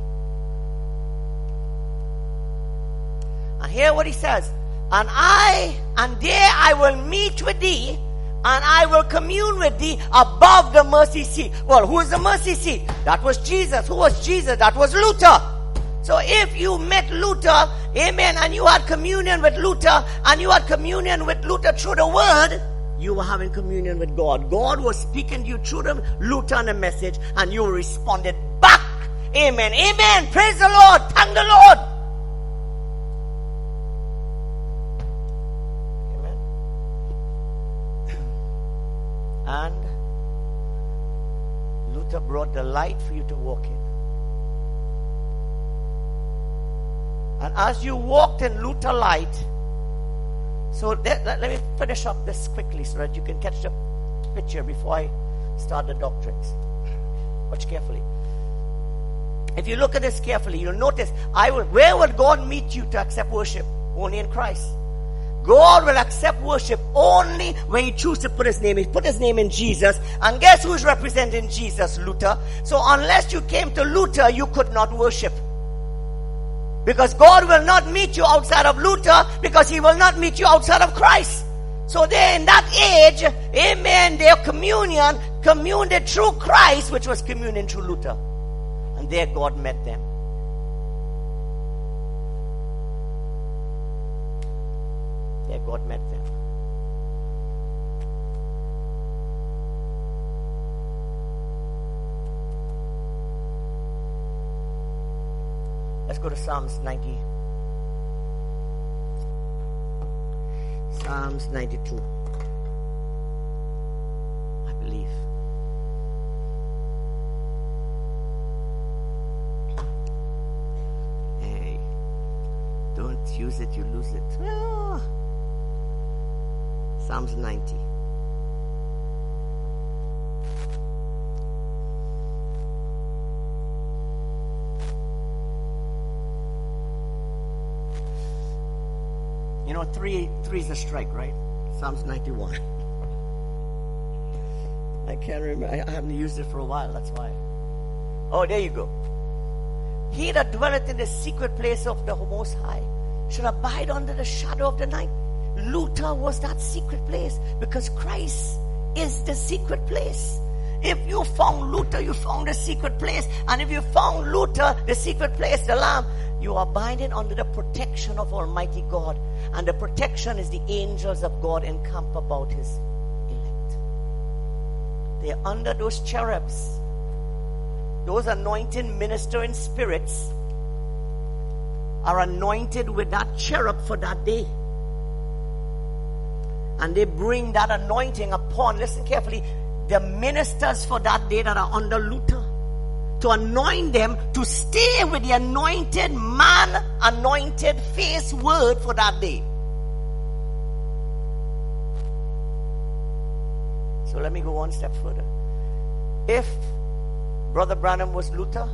And hear what he says. And I, and there I will meet with thee, and I will commune with thee above the mercy seat. Well, who is the mercy seat? That was Jesus. Who was Jesus? That was Luther. So if you met Luther, amen, and you had communion with Luther, and you had communion with Luther through the word, you were having communion with God. God was speaking to you through the Luther and the message, and you responded back. Amen. Amen. Praise the Lord. Thank the Lord. Amen. And Luther brought the light for you to walk in. And as you walked in Luther light, so let, let, let me finish up this quickly so that you can catch the picture before I start the doctrines. Watch carefully. If you look at this carefully, you'll notice, I will, where would God meet you to accept worship? Only in Christ. God will accept worship only when you choose to put his name. He put his name in Jesus. And guess who's representing Jesus? Luther. So unless you came to Luther, you could not worship. Because God will not meet you outside of Luther, because he will not meet you outside of Christ. So they in that age, amen, their communion, communed through Christ, which was communion through Luther. And there God met them. There God met them. Let's go to Psalms ninety. Psalms ninety-two. I believe. Hey, don't use it, you lose it. Ah. Psalms ninety. You know, three three is a strike, right? Psalms ninety-one. I can't remember. I haven't used it for a while. That's why. Oh, there you go. He that dwelleth in the secret place of the Most High shall abide under the shadow of the night. Luther was that secret place because Christ is the secret place. If you found Luther, you found the secret place. And if you found Luther, the secret place, the Lamb, you are abiding under the protection of Almighty God. And the protection is the angels of God encamp about his elect. They are under those cherubs. Those anointing ministering spirits are anointed with that cherub for that day. And they bring that anointing upon, listen carefully, the ministers for that day that are under Luther. to anoint them to stay with the anointed man, anointed face word for that day. So let me go one step further. If Brother Branham was Luther,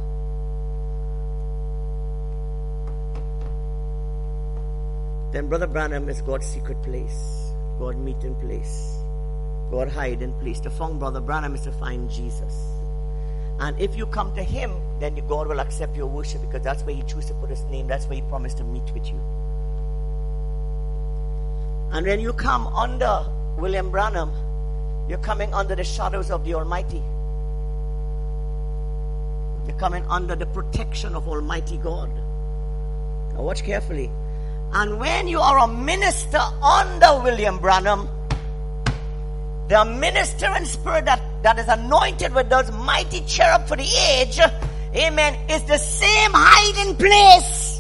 then Brother Branham is God's secret place, God's meeting place, God's hiding place. To find Brother Branham is to find Jesus. And if you come to him, then God will accept your worship, because that's where he chose to put his name. That's where he promised to meet with you. And when you come under William Branham, you're coming under the shadows of the Almighty. You're coming under the protection of Almighty God. Now watch carefully. And when you are a minister under William Branham, the ministering spirit that, that is anointed with those mighty cherub for the age, amen, is the same hiding place.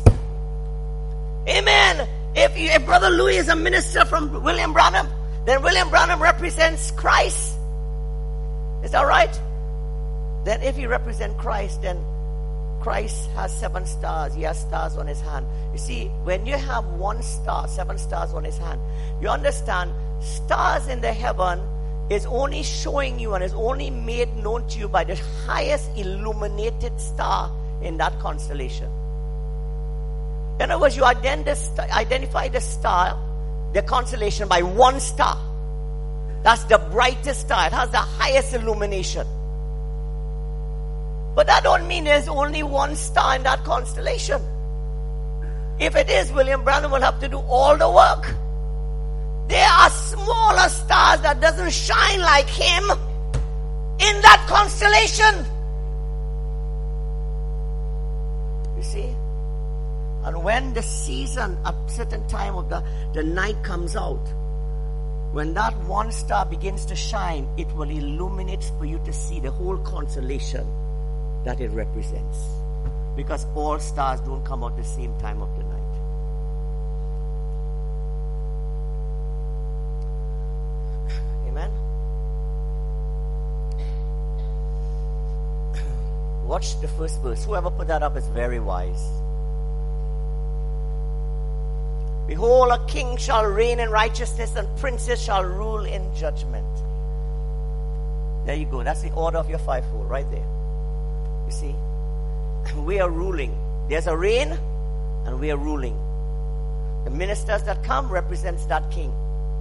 Amen. If, you, if Brother Louis is a minister from William Branham, then William Branham represents Christ. Is that right? Then if he represents Christ, then Christ has seven stars. He has stars on his hand. You see, when you have one star, seven stars on his hand, you understand stars in the heaven is only showing you and is only made known to you by the highest illuminated star in that constellation. In other words, you identify the star, the constellation, by one star. That's the brightest star. It has the highest illumination. But that don't mean there's only one star in that constellation. If it is, William Branham will have to do all the work. There are smaller stars that doesn't shine like him in that constellation. You see? And when the season, a certain time of the, the night comes out, when that one star begins to shine, it will illuminate for you to see the whole constellation that it represents. Because all stars don't come out the same time of the night. Amen? Watch the first verse. Whoever put that up is very wise. Behold, a king shall reign in righteousness, and princes shall rule in judgment. There you go. That's the order of your fivefold right there. You see? We are ruling. There's a reign, and we are ruling. The ministers that come represents that king.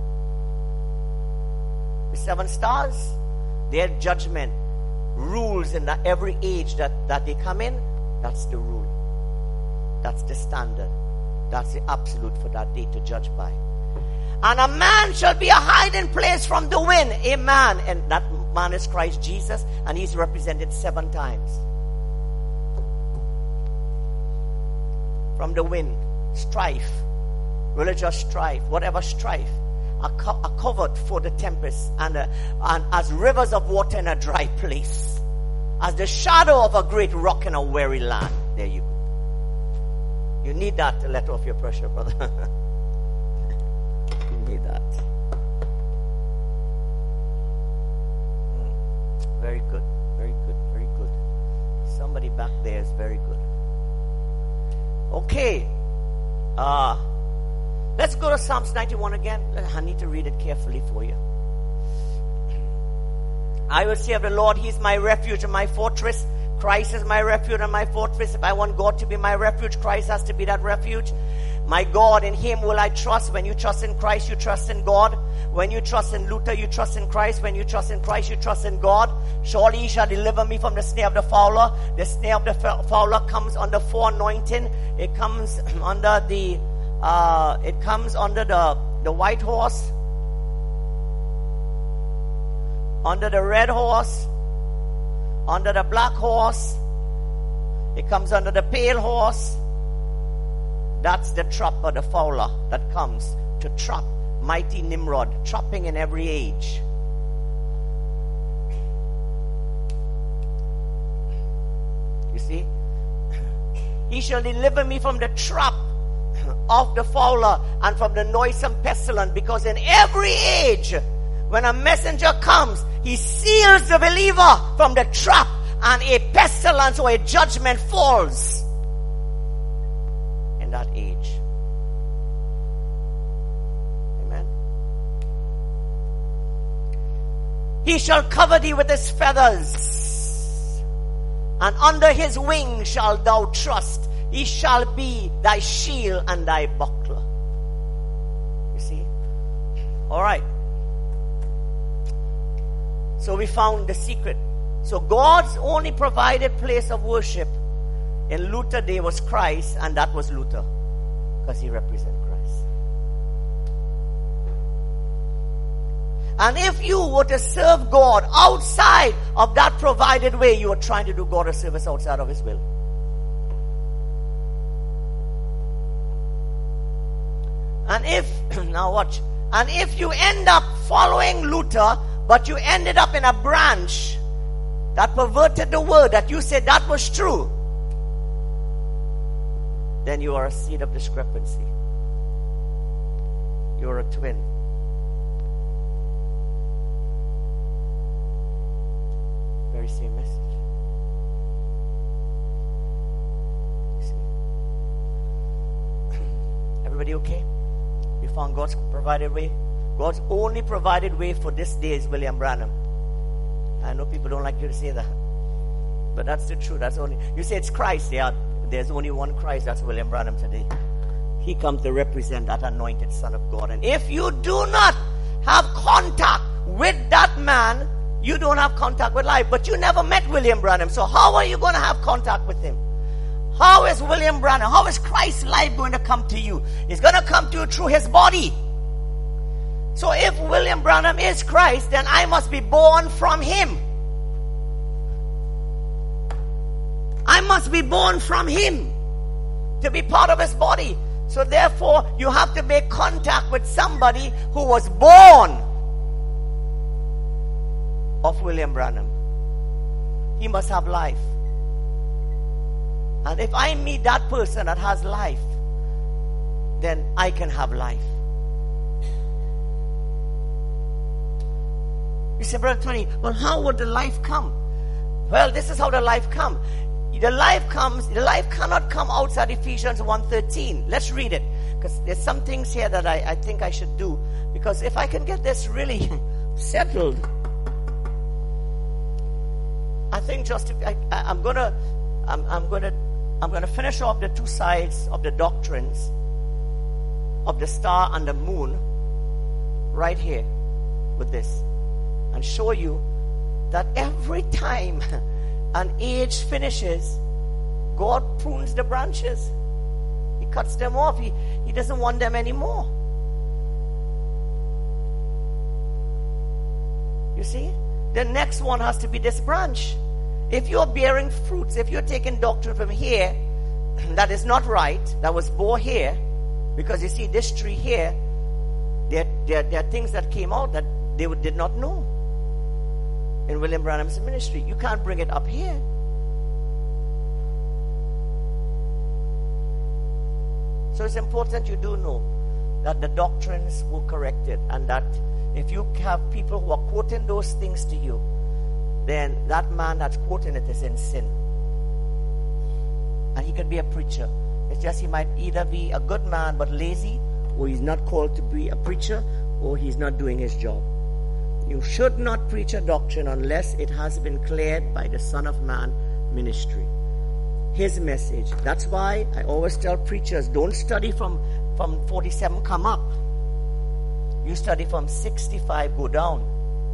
The seven stars, their judgment rules in that every age that, that they come in. That's the rule. That's the standard. That's the absolute for that day to judge by. And a man shall be a hiding place from the wind. A man. And that man is Christ Jesus. And he's represented seven times. From the wind. Strife. Religious strife. Whatever strife. Are, co- are covered for the tempest. And, uh, and as rivers of water in a dry place. As the shadow of a great rock in a weary land. There you go. You need that to let off your pressure, brother. You need that. Mm. Very good. Very good. Very good. Somebody back there is very good. Okay. Uh, let's go to Psalms ninety-one again. I need to read it carefully for you. I will say of the Lord, He is my refuge and my fortress. Christ is my refuge and my fortress. If I want God to be my refuge, Christ has to be that refuge. My God, in Him will I trust. When you trust in Christ, you trust in God. When you trust in Luther, you trust in Christ. When you trust in Christ, you trust in God. Surely He shall deliver me from the snare of the fowler. The snare of the fowler comes under foreanointing. It comes under the, uh, it comes under the, the white horse, under the red horse, under the black horse. It comes under the pale horse. That's the trapper, the fowler that comes to trap mighty Nimrod, trapping in every age. You see? He shall deliver me from the trap of the fowler and from the noisome pestilence, because in every age, when a messenger comes, he seals the believer from the trap and a pestilence or a judgment falls in that age. Amen. He shall cover thee with his feathers, and under his wings shalt thou trust. He shall be thy shield and thy buckler. You see? All right. So we found the secret. So God's only provided place of worship in Luther Day was Christ, and that was Luther, because he represents Christ. And if you were to serve God outside of that provided way, you are trying to do God a service outside of his will. And if, now watch, and if you end up following Luther, but you ended up in a branch that perverted the word, that you said that was true, then you are a seed of discrepancy. You are a twin. Very same message. You see? Everybody okay? You found God's provided way? God's only provided way for this day is William Branham. I know people don't like you to say that, but that's the truth. That's only, you say it's Christ. Yeah, there's only one Christ. That's William Branham today. He comes to represent that anointed Son of God. And if you do not have contact with that man, you don't have contact with life. But you never met William Branham, so how are you going to have contact with him? How is William Branham, how is Christ's life going to come to you? It's going to come to you through his body. So if William Branham is Christ, then I must be born from him. I must be born from him to be part of his body. So therefore, you have to make contact with somebody who was born of William Branham. He must have life. And if I meet that person that has life, then I can have life. You say, Brother Tony, well, how would the life come? Well, this is how the life comes. The life comes, the life cannot come outside Ephesians one thirteen. Let's read it. Because there's some things here that I, I think I should do. Because if I can get this really settled, I think just, I, I, I'm gonna, I'm, I'm gonna, I'm gonna finish off the two sides of the doctrines of the star and the moon right here with this. And show you that every time an age finishes, God prunes the branches. He cuts them off. He, he doesn't want them anymore. You see? The next one has to be this branch. If you're bearing fruits, if you're taking doctrine from here that is not right, that was born here, because you see this tree here, there, there, there are things that came out that they did not know. In William Branham's ministry, you can't bring it up here. So it's important you do know that the doctrines were corrected, and that if you have people who are quoting those things to you, then that man that's quoting it is in sin. And he could be a preacher. It's just he might either be a good man but lazy, or he's not called to be a preacher, or he's not doing his job. You should not preach a doctrine unless it has been cleared by the Son of Man ministry. His message. That's why I always tell preachers, don't study from, from forty-seven come up. You study from sixty-five go down.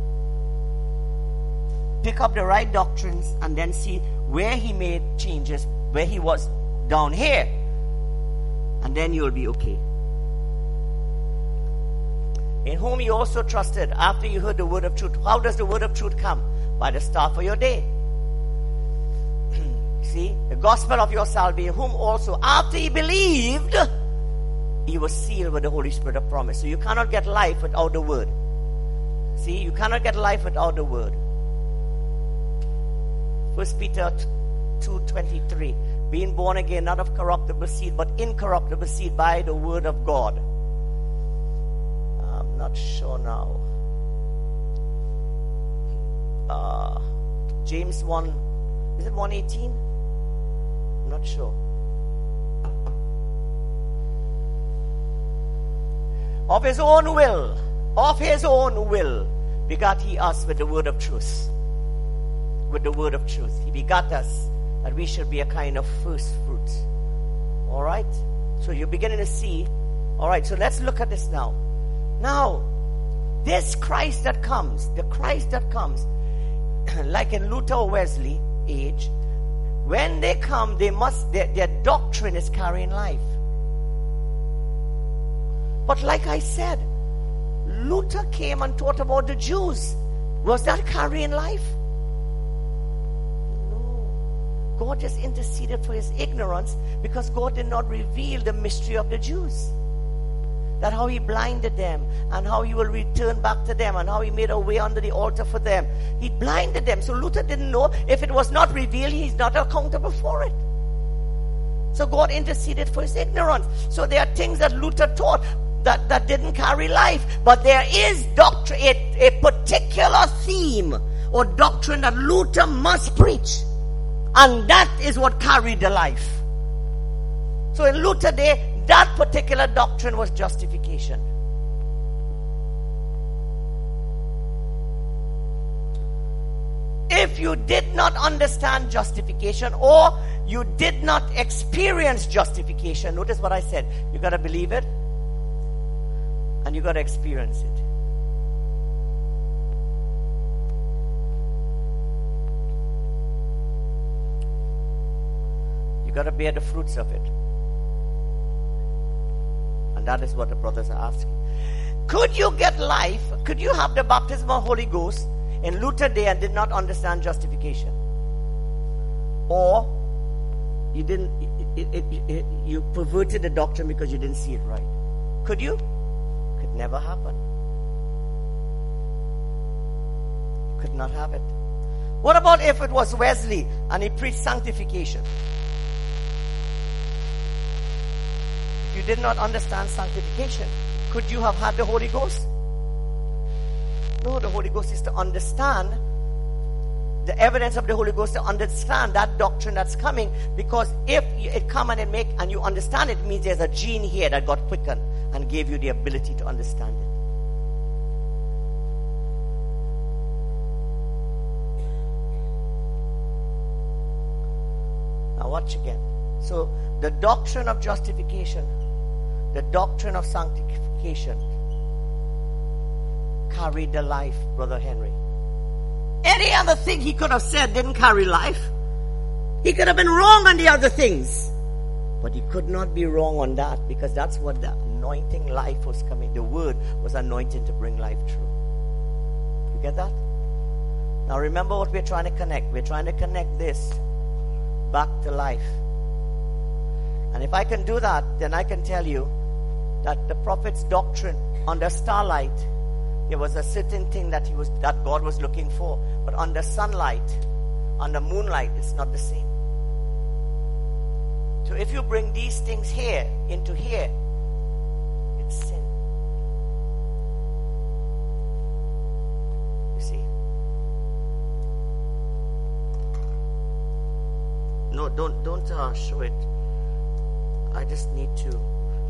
Pick up the right doctrines and then see where he made changes, where he was down here. And then you'll be okay. In whom you also trusted after you heard the word of truth. How does the word of truth come? By the star for your day. See, the gospel of your salvation, whom also after he believed, he was sealed with the Holy Spirit of promise. So you cannot get life without the word. See, you cannot get life without the word. First Peter two twenty-three, being born again, not of corruptible seed, but incorruptible seed by the word of God. I'm not sure now. Uh, James one Is it one eighteen? I'm not sure. Of his own will, of his own will, begat he us with the word of truth. With the word of truth. He begat us that we should be a kind of first fruit. Alright? So you're beginning to see. Alright, so let's look at this now. Now, this Christ that comes, the Christ that comes, like in Luther or Wesley age, when they come, they must, their, their doctrine is carrying life. But like I said, Luther came and taught about the Jews. Was that carrying life? No. God just interceded for his ignorance because God did not reveal the mystery of the Jews. That how he blinded them and how he will return back to them and how he made a way under the altar for them. He blinded them. So Luther didn't know. If it was not revealed, he's not accountable for it. So God interceded for his ignorance. So there are things that Luther taught that, that didn't carry life. But there is doctrine, a, a particular theme or doctrine that Luther must preach. And that is what carried the life. So in Luther's day, that particular doctrine was justification. If you did not understand justification or you did not experience justification, notice what I said. You got to believe it and you got to experience it. You got to bear the fruits of it. And that is what the brothers are asking. Could you get life? Could you have the baptism of Holy Ghost in Luther day and did not understand justification? Or you didn't, it, it, it, it, you perverted the doctrine because you didn't see it right. Could you? Could never happen. Could not have it. What about if it was Wesley and he preached sanctification? You did not understand sanctification. Could you have had the Holy Ghost? No, the Holy Ghost is to understand the evidence of the Holy Ghost, to understand that doctrine that's coming, because if it come and it make and you understand it, it means there's a gene here that got quickened and gave you the ability to understand it. Now watch again. So the doctrine of justification, the doctrine of sanctification carried the life, Brother Henry. Any other thing he could have said didn't carry life. He could have been wrong on the other things. But he could not be wrong on that, because that's what the anointing life was coming. The word was anointed to bring life true. You get that? Now remember what we're trying to connect. We're trying to connect this back to life. And if I can do that, then I can tell you that the prophet's doctrine under starlight, there was a certain thing that he was that God was looking for. But under sunlight, under moonlight, it's not the same. So if you bring these things here into here, it's sin. You see? No, don't don't uh, show it. I just need to.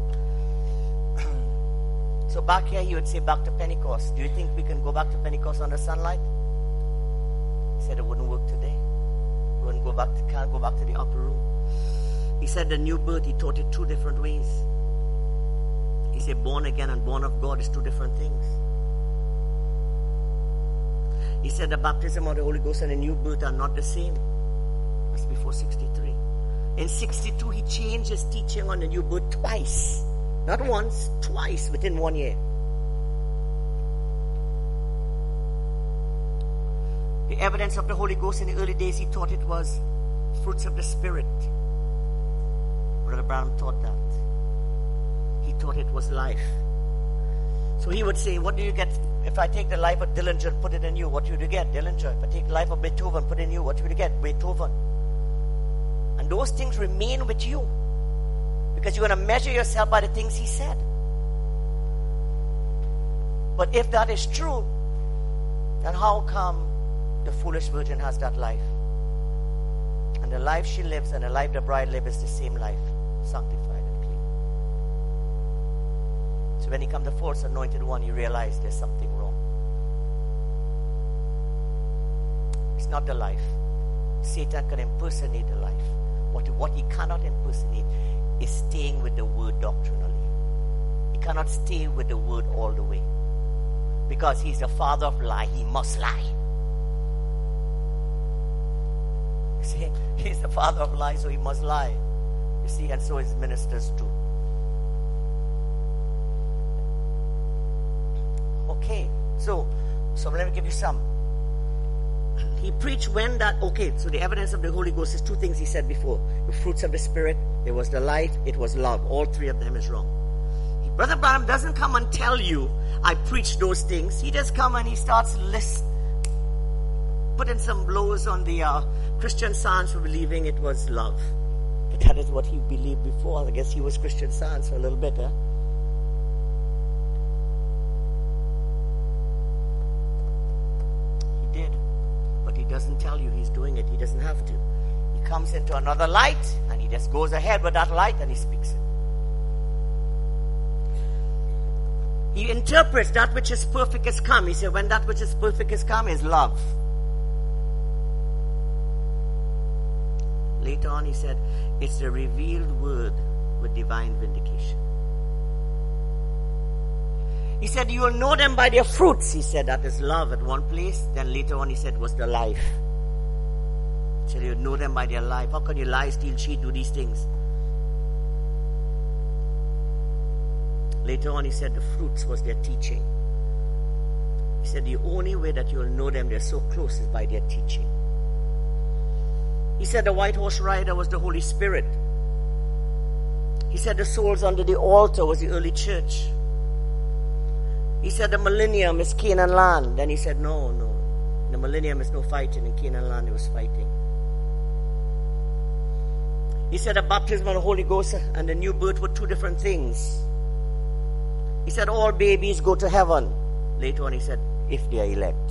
So back here, you would say back to Pentecost. Do you think we can go back to Pentecost under sunlight? He said it wouldn't work today. We wouldn't go back to, can't go back to the upper room. He said the new birth, he taught it two different ways. He said born again and born of God is two different things. He said the baptism of the Holy Ghost and the new birth are not the same. That's before sixty-three. In sixty-two, he changed his teaching on the new birth twice. Not once, twice within one year. The evidence of the Holy Ghost in the early days, he taught it was fruits of the Spirit. Brother Branham taught that. He taught it was life. So he would say, what do you get if I take the life of Dillinger and put it in you? What would you get? Dillinger. If I take the life of Beethoven and put it in you, what would you get? Beethoven. And those things remain with you. Because you're going to measure yourself by the things he said. But if that is true, then how come the foolish virgin has that life? And the life she lives and the life the bride lives is the same life, sanctified and clean. So when you come to the false anointed one, you realize there's something wrong. It's not the life. Satan can impersonate the life. What, what he cannot impersonate is staying with the word doctrinally. He cannot stay with the word all the way. Because he's the father of lie, he must lie. You see, he's the father of lie, so he must lie. You see, and so his ministers too. Okay, so so let me give you some. He preached when that, okay, so the evidence of the Holy Ghost is two things he said before. The fruits of the Spirit, there was the life, it was love. All three of them is wrong. Brother Branham doesn't come and tell you, I preach those things. He just come and he starts list, putting some blows on the uh, Christian Science for believing it was love. But that is what he believed before. I guess he was Christian Science for a little bit, huh? He did. But he doesn't tell you he's doing it. He doesn't have to. He comes into another light and he just goes ahead with that light and he speaks it. He interprets that which is perfect has come. He said, when that which is perfect has come is love. Later on he said, it's the revealed word with divine vindication. He said, you will know them by their fruits. He said, that is love at one place. Then later on he said, was the life. He said, you will know them by their life. How can you lie, steal, cheat, do these things? Later on he said the fruits was their teaching. He said the only way that you'll know them, they're so close, is by their teaching. He said the white horse rider was the Holy Spirit. He said the souls under the altar was the early church. He said the millennium is Canaan land. Then he said no, no. The millennium is no fighting. In Canaan land it was fighting. He said the baptism of the Holy Ghost and the new birth were two different things. He said all babies go to heaven. Later on he said, if they are elect.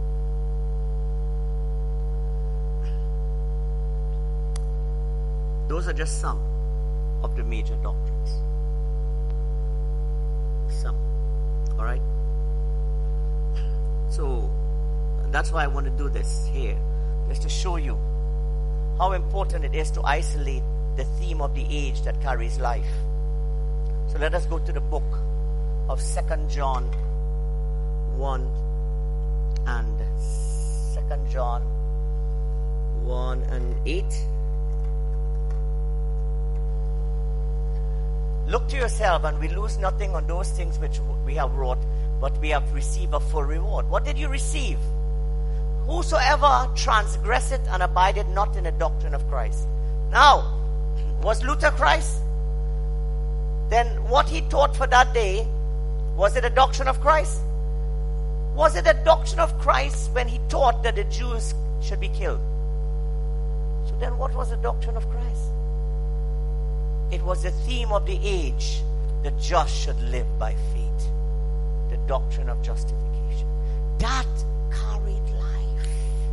Those are just some of the major doctrines. Some. Alright? So, that's why I want to do this here. Just to show you how important it is to isolate the theme of the age that carries life. So let us go to the book of Second John one and Second John one and eight. Look to yourself, and we lose nothing on those things which we have wrought, but we have received a full reward. What did you receive? Whosoever transgresseth and abideth not in the doctrine of Christ. Now, was Luther Christ? Then what he taught for that day, was it a doctrine of Christ? Was it a doctrine of Christ when he taught that the Jews should be killed? So then what was the doctrine of Christ? It was the theme of the age. The just should live by faith. The doctrine of justification. That carried life.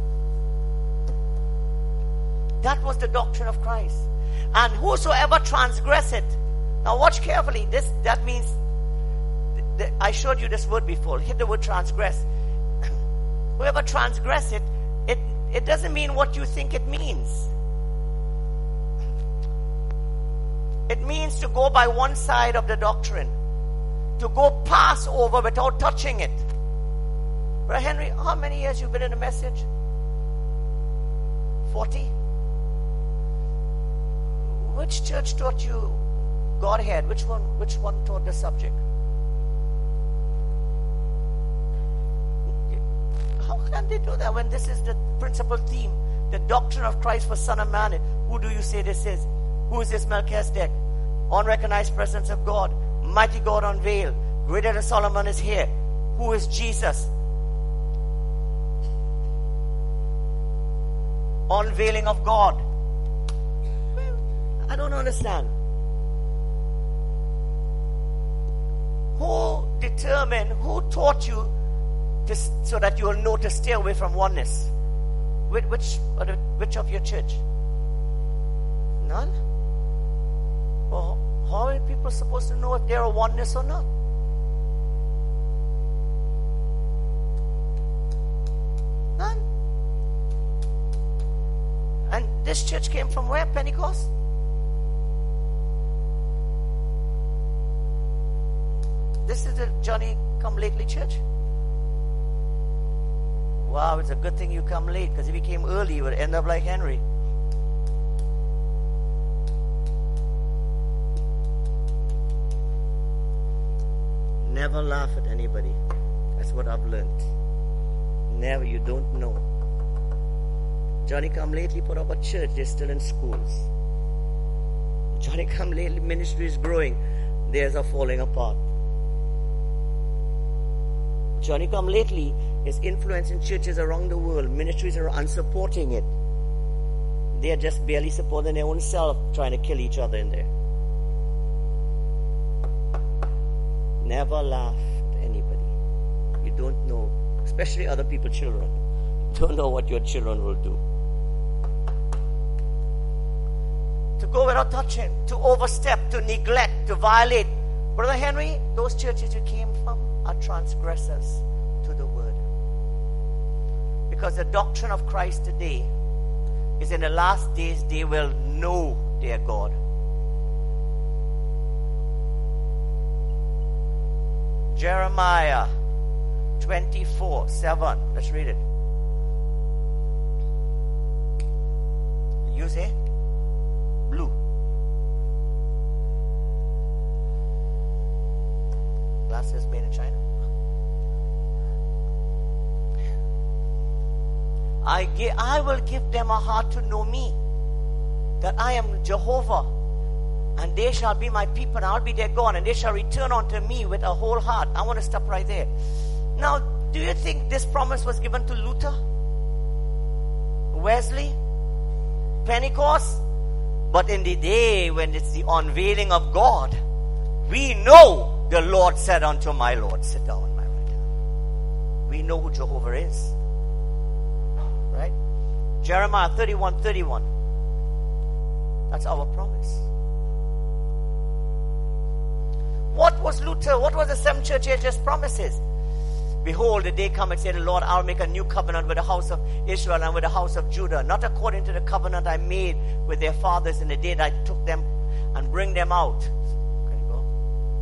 That was the doctrine of Christ. And whosoever transgresseth. Now watch carefully. This that means I showed you this word before. Hit the word transgress. Whoever transgress it, it, it doesn't mean what you think it means. It means to go by one side of the doctrine. To go pass over without touching it. Brother Henry, how many years you've been in the message? Forty? Which church taught you Godhead? Which one, which one taught the subject? How can they do that when this is the principal theme? The doctrine of Christ for Son of Man. Who do you say this is? Who is this Melchizedek? Unrecognized presence of God. Mighty God unveiled. Greater than Solomon is here. Who is Jesus? Unveiling of God. I don't understand. Who determined, who taught you to, so that you will know to stay away from oneness? Which, which, which of your church? None. Well, how are people supposed to know if they're a oneness or not? None. And this church came from where? Pentecost? This is the Johnny Come Lately church? Wow, it's a good thing you come late, because if you came early, you would end up like Henry. Never laugh at anybody. That's what I've learned. Never, you don't know. Johnny Come Lately put up a church, they're still in schools. Johnny Come Lately ministry is growing, theirs are falling apart. Johnny Come Lately is influencing churches around the world. Ministries are unsupporting it. They are just barely supporting their own self, trying to kill each other in there. Never laugh at anybody. You don't know, especially other people's children. You don't know what your children will do. To go without touching, to overstep, to neglect, to violate. Brother Henry, those churches you came from are transgressors to the word. Because the doctrine of Christ today is in the last days they will know their God. Jeremiah twenty-four seven. Let's read it. You say? Blue. Glasses made in China. I, give, I will give them a heart to know me, that I am Jehovah, and they shall be my people, and I'll be their God, and they shall return unto me with a whole heart. I want to stop right there. Now, do you think this promise was given to Luther, Wesley, Pentecost? But in the day when it's the unveiling of God, we know the Lord said unto my Lord, sit down on my right hand. We know who Jehovah is. Right? Jeremiah thirty-one thirty-one. That's our promise. What was Luther? What was the seven church ages promises? Behold, the day cometh, said the Lord, I'll make a new covenant with the house of Israel and with the house of Judah, not according to the covenant I made with their fathers in the day that I took them and bring them out. Can you go?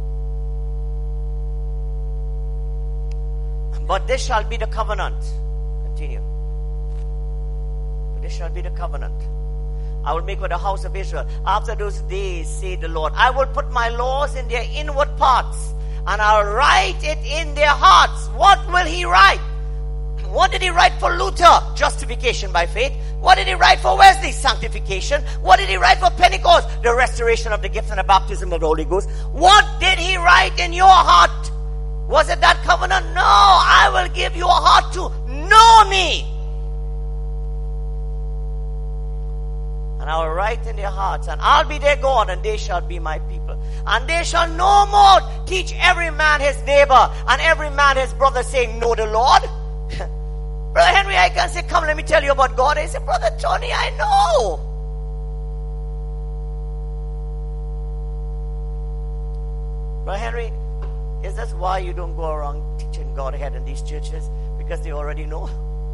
But this shall be the covenant. Continue. But this shall be the covenant I will make with the house of Israel. After those days, said the Lord, I will put my laws in their inward parts, and I'll write it in their hearts. What will he write? What did he write for Luther? Justification by faith. What did he write for Wesley? Sanctification. What did he write for Pentecost? The restoration of the gifts and the baptism of the Holy Ghost. What did he write in your heart? Was it that covenant? No, I will give you a heart to know me. And I will write in their hearts, and I'll be their God, and they shall be my people. And they shall no more teach every man his neighbor, and every man his brother, saying, know the Lord. Brother Henry, I can say, come, let me tell you about God. I say, Brother Johnny, I know. Brother Henry, is that why you don't go around teaching God ahead in these churches? Because they already know.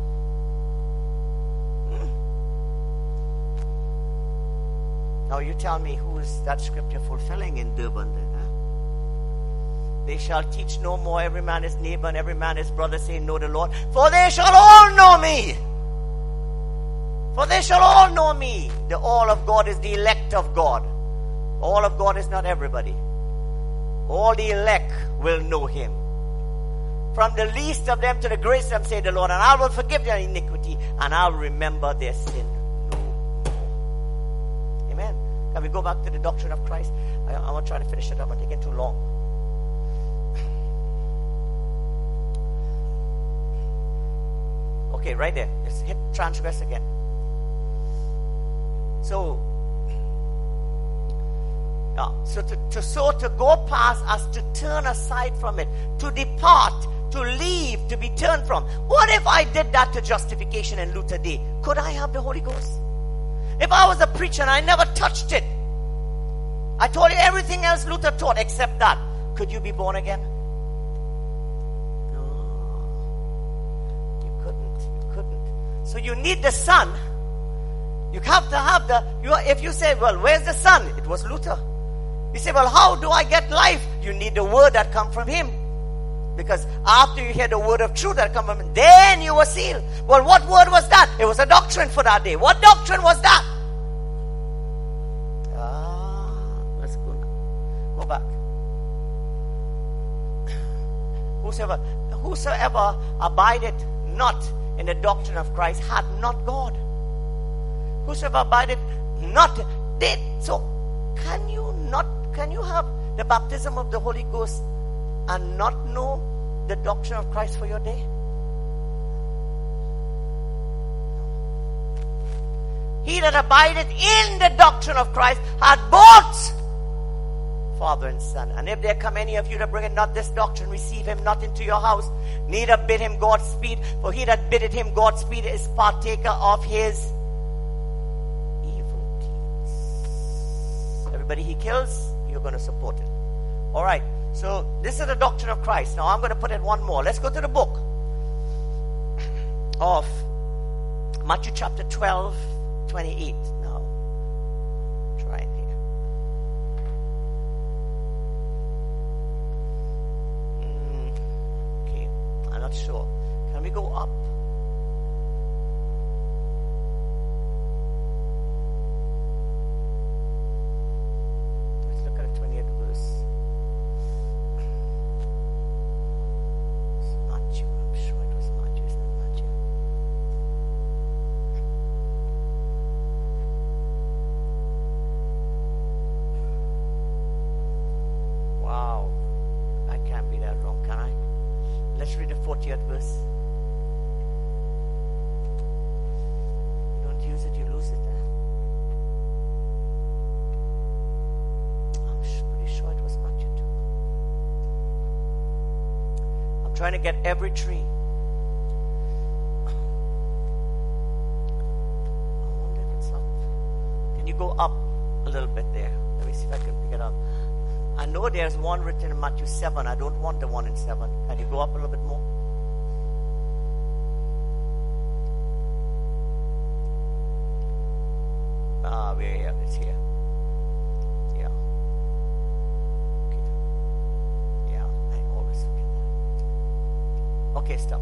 Now you tell me, who is that scripture fulfilling in Durban then? Huh? They shall teach no more every man his neighbor and every man his brother, saying, know the Lord. For they shall all know me. For they shall all know me. The all of God is the elect of God. All of God is not everybody. All the elect will know him. From the least of them to the greatest of them, say the Lord, and I will forgive their iniquity, and I will remember their sin. Amen. Can we go back to the doctrine of Christ? I, I want to try to finish it up. I'm taking too long. Okay, right there. Let's hit transgress again. So, yeah, so to, to so to go past us, to turn aside from it, to depart, to leave, to be turned from. What if I did that to justification in Luther Day? Could I have the Holy Ghost? If I was a preacher and I never touched it, I told you everything else Luther taught except that, could you be born again? No. You couldn't. You couldn't. So you need the Son. You have to have the, you, if you say, well, where's the Son? It was Luther. You say, well, how do I get life? You need the word that comes from him. Because after you hear the word of truth that comes from him, then you were sealed. Well, what word was that? It was a doctrine for that day. What doctrine was that? Ah, let's go now. Go back. Whosoever, whosoever abideth not in the doctrine of Christ had not God. Whosoever abideth not did. So can you not, can you have the baptism of the Holy Ghost and not know the doctrine of Christ for your day? He that abideth in the doctrine of Christ hath both Father and Son. And if there come any of you that bringeth not this doctrine, receive him not into your house, neither bid him Godspeed, for he that biddeth him Godspeed is partaker of his evil deeds. Everybody he kills, you're going to support it. All right. So this is the doctrine of Christ. Now I'm going to put it one more. Let's go to the book of Matthew chapter twelve, twenty-eight. Now, try it here. Mm, okay, I'm not sure. Can we go up? Let's look at the twentieth verse. fortieth verse. You don't use it, you lose it. Eh? I'm pretty sure it was Matthew two. I'm trying to get every tree. I wonder if it's up. Can you go up a little bit there? Let me see if I can pick it up. I know there's one written in Matthew seven. I don't want the one in seven. Can you go up a little bit more? Ah, we're here. It's here. Yeah. Okay. Yeah, I always forget that. Okay, stop.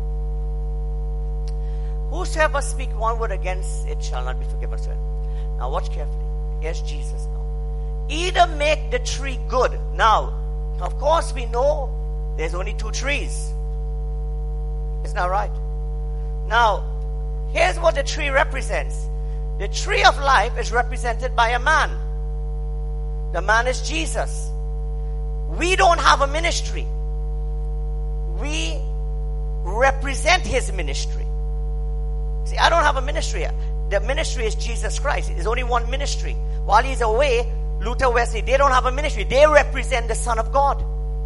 Whosoever speak one word against it shall not be forgiven. Now watch carefully. Here's Jesus now. Either make the tree good. Now, of course we know there's only two trees. Isn't that right? Now, here's what the tree represents. The tree of life is represented by a man. The man is Jesus. We don't have a ministry. We represent his ministry. See, I don't have a ministry. The ministry is Jesus Christ. There's only one ministry. While he's away, Luther, Wesley, they don't have a ministry. They represent the Son of God.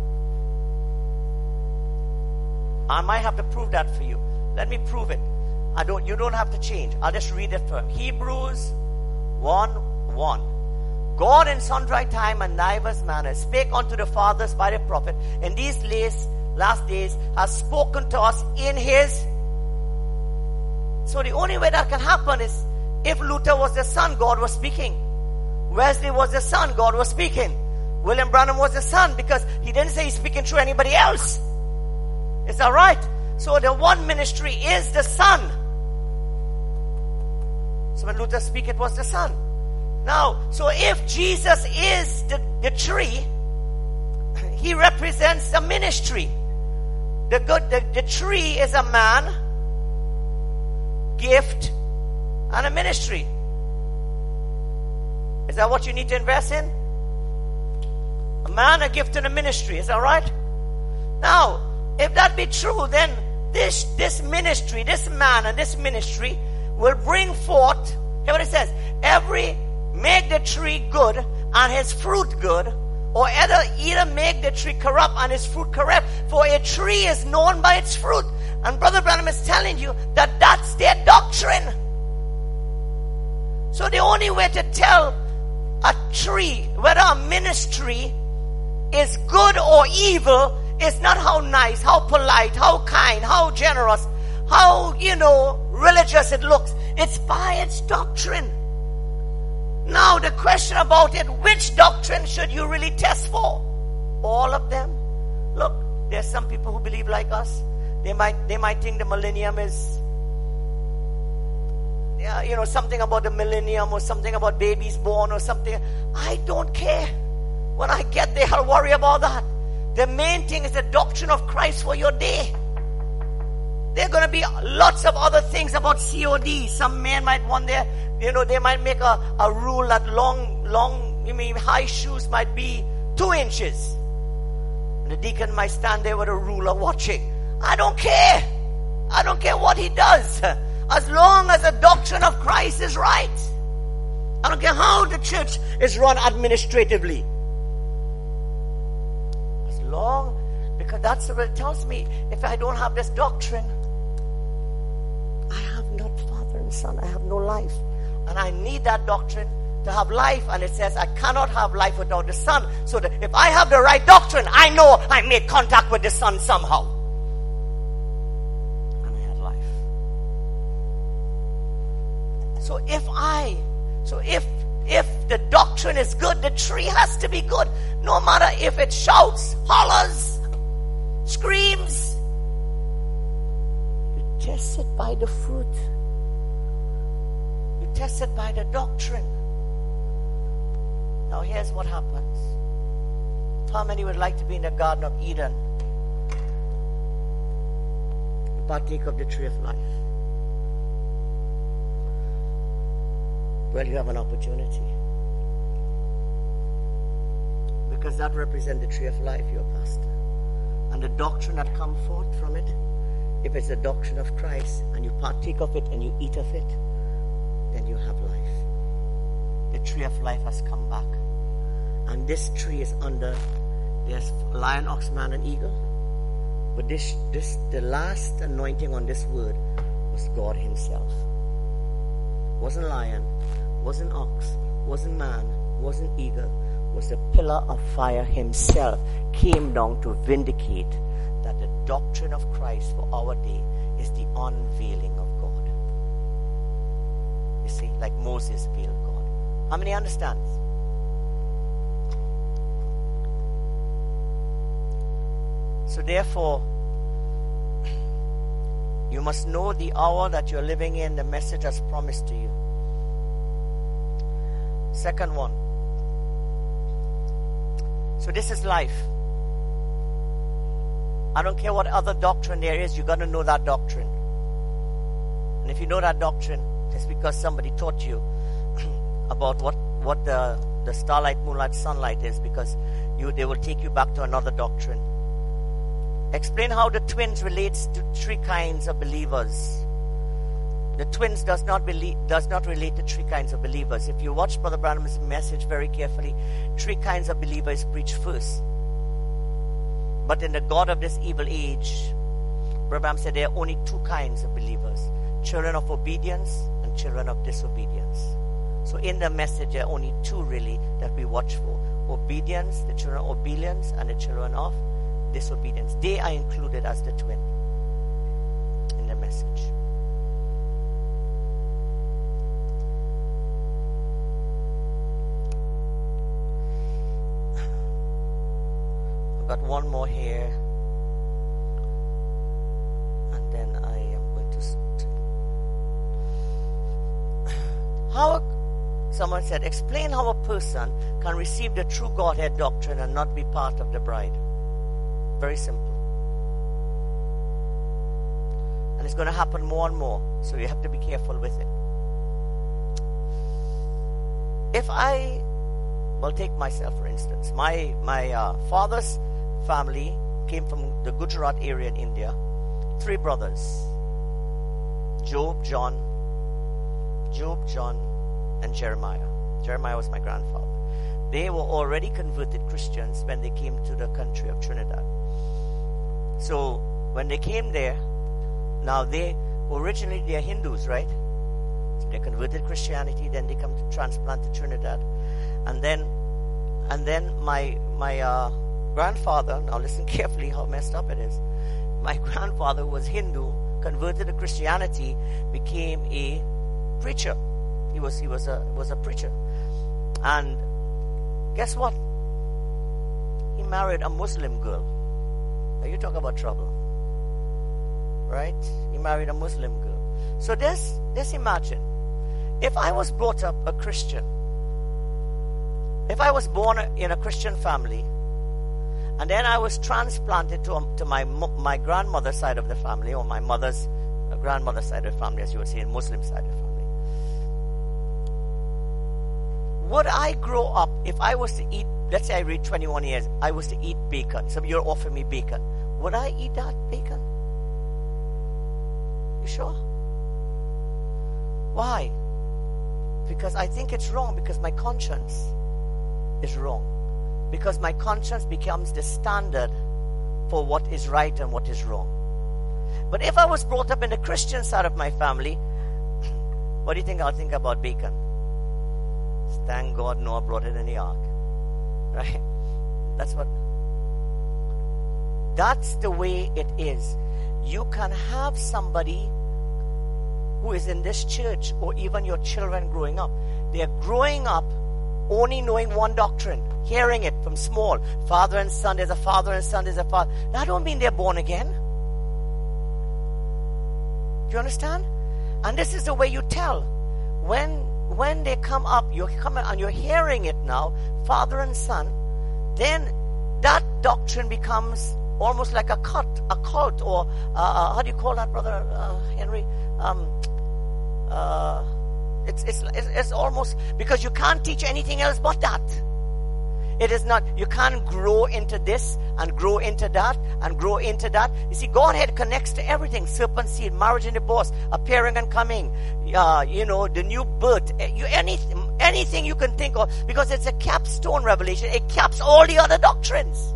I might have to prove that for you. Let me prove it. I don't. You don't have to change. I'll just read it for him. Hebrews one one. God in sundry time and divers manners spake unto the fathers by the prophet, in these last, last days has spoken to us in his. So the only way that can happen is if Luther was the son, God was speaking. Wesley was the son, God was speaking. William Branham was the son, because he didn't say he's speaking through anybody else. Is that right? So the one ministry is the Son. So when Luther speak, it was the Son. Now, so if Jesus is the, the tree, he represents a ministry. The good, the, the tree is a man, gift, and a ministry. Is that what you need to invest in? A man, a gift, and a ministry. Is that right? Now, if that be true, then this, this ministry, this man and this ministry will bring forth, hear what it says, every, make the tree good and his fruit good, or either, either make the tree corrupt and his fruit corrupt, for a tree is known by its fruit. And Brother Branham is telling you that that's their doctrine. So the only way to tell a tree whether a ministry is good or evil is not how nice, how polite, how kind, how generous, how, you know, religious it looks. It's by its doctrine. Now the question about it, which doctrine should you really test for? All of them? Look, there's some people who believe like us. They might they might think the millennium is, yeah, you know, something about the millennium or something about babies born or something. I don't care. When I get there, I'll worry about that. The main thing is the doctrine of Christ for your day. There are going to be lots of other things about C O D. Some men might want their, you know, they might make a, a rule that long, long, you mean high shoes might be two inches. And the deacon might stand there with a ruler watching. I don't care. I don't care what he does. As long as the doctrine of Christ is right. I don't care how the church is run administratively. As long, because that's what it tells me. If I don't have this doctrine, I have not Father and Son. I have no life. And I need that doctrine to have life. And it says I cannot have life without the Son. So that if I have the right doctrine, I know I made contact with the Son somehow. And I have life. So if I, so if, if the doctrine is good, the tree has to be good. No matter if it shouts, hollers, screams. You test it by the fruit. You test it by the doctrine. Now here's what happens. How many would like to be in the Garden of Eden and partake of the tree of life? Well, you have an opportunity. Because that represents the tree of life, your pastor. And the doctrine that comes forth from it, if it's the doctrine of Christ, and you partake of it and you eat of it, then you have life. The tree of life has come back. And this tree is under, there's lion, ox, man, and eagle. But this, this, the last anointing on this word was God himself. Wasn't lion, wasn't ox, wasn't man, wasn't eagle. Was the pillar of fire himself came down to vindicate that the doctrine of Christ for our day is the unveiling of God. You see, like Moses veiled God. How many understand? So therefore, you must know the hour that you're living in, the message has promised to you. Second one. So this is life. I don't care what other doctrine there is, you got to know that doctrine. And if you know that doctrine, it's because somebody taught you about what, what the, the starlight, moonlight, sunlight is, because you they will take you back to another doctrine. Explain how the twins relates to three kinds of believers. The twins does not believe, does not relate to three kinds of believers. If you watch Brother Branham's message very carefully, three kinds of believers preach first. But in the God of this evil age, Brother Branham said there are only two kinds of believers: children of obedience and children of disobedience. So in the message, there are only two really that we watch for: obedience, the children of obedience, and the children of disobedience. They are included as the twin in the message. I've got one more here, and then I am going to st- how a, someone said, explain how a person can receive the true Godhead doctrine and not be part of the bride. Very simple. And it's going to happen more and more, so you have to be careful with it. If I, well, take myself for instance. My my uh, father's family came from the Gujarat area in India. Three brothers: Job, John, Job, John, and Jeremiah. Jeremiah was my grandfather. They were already converted Christians when they came to the country of Trinidad. So when they came there, now they originally they are Hindus, right? So they converted to Christianity, then they come to transplant to Trinidad. And then and then my my uh, grandfather, now listen carefully how messed up it is. My grandfather was Hindu, converted to Christianity, became a preacher. He was he was a was a preacher. And guess what? He married a Muslim girl. Now you talk about trouble. Right? He married a Muslim girl. So this, this imagine, if I was brought up a Christian, if I was born in a Christian family, and then I was transplanted to, a, to my my grandmother's side of the family, or my mother's uh, grandmother's side of the family, as you would say, in Muslim side of the family, would I grow up, if I was to eat, let's say I read twenty-one years, I was to eat bacon. Some of you are offering me bacon. Would I eat that bacon? You sure? Why? Because I think it's wrong, because my conscience is wrong. Because my conscience becomes the standard for what is right and what is wrong. But if I was brought up in the Christian side of my family, what do you think I'll think about bacon? Thank God Noah brought it in the ark. Right? That's what... That's the way it is. You can have somebody who is in this church, or even your children growing up. They are growing up only knowing one doctrine, hearing it from small. Father and son, there's a father and son, there's a father. That don't mean they're born again. Do you understand? And this is the way you tell. When when they come up, you're coming and you're hearing it now, father and son, then that doctrine becomes almost like a cult, a cult, or uh, uh, how do you call that, brother uh, Henry? Um, uh, it's, it's it's it's almost, because you can't teach anything else but that. It is not, you can't grow into this and grow into that and grow into that. You see, Godhead connects to everything. Serpent seed, marriage and divorce, appearing and coming, uh, you know, the new birth, you, anything, anything you can think of, because it's a capstone revelation. It caps all the other doctrines.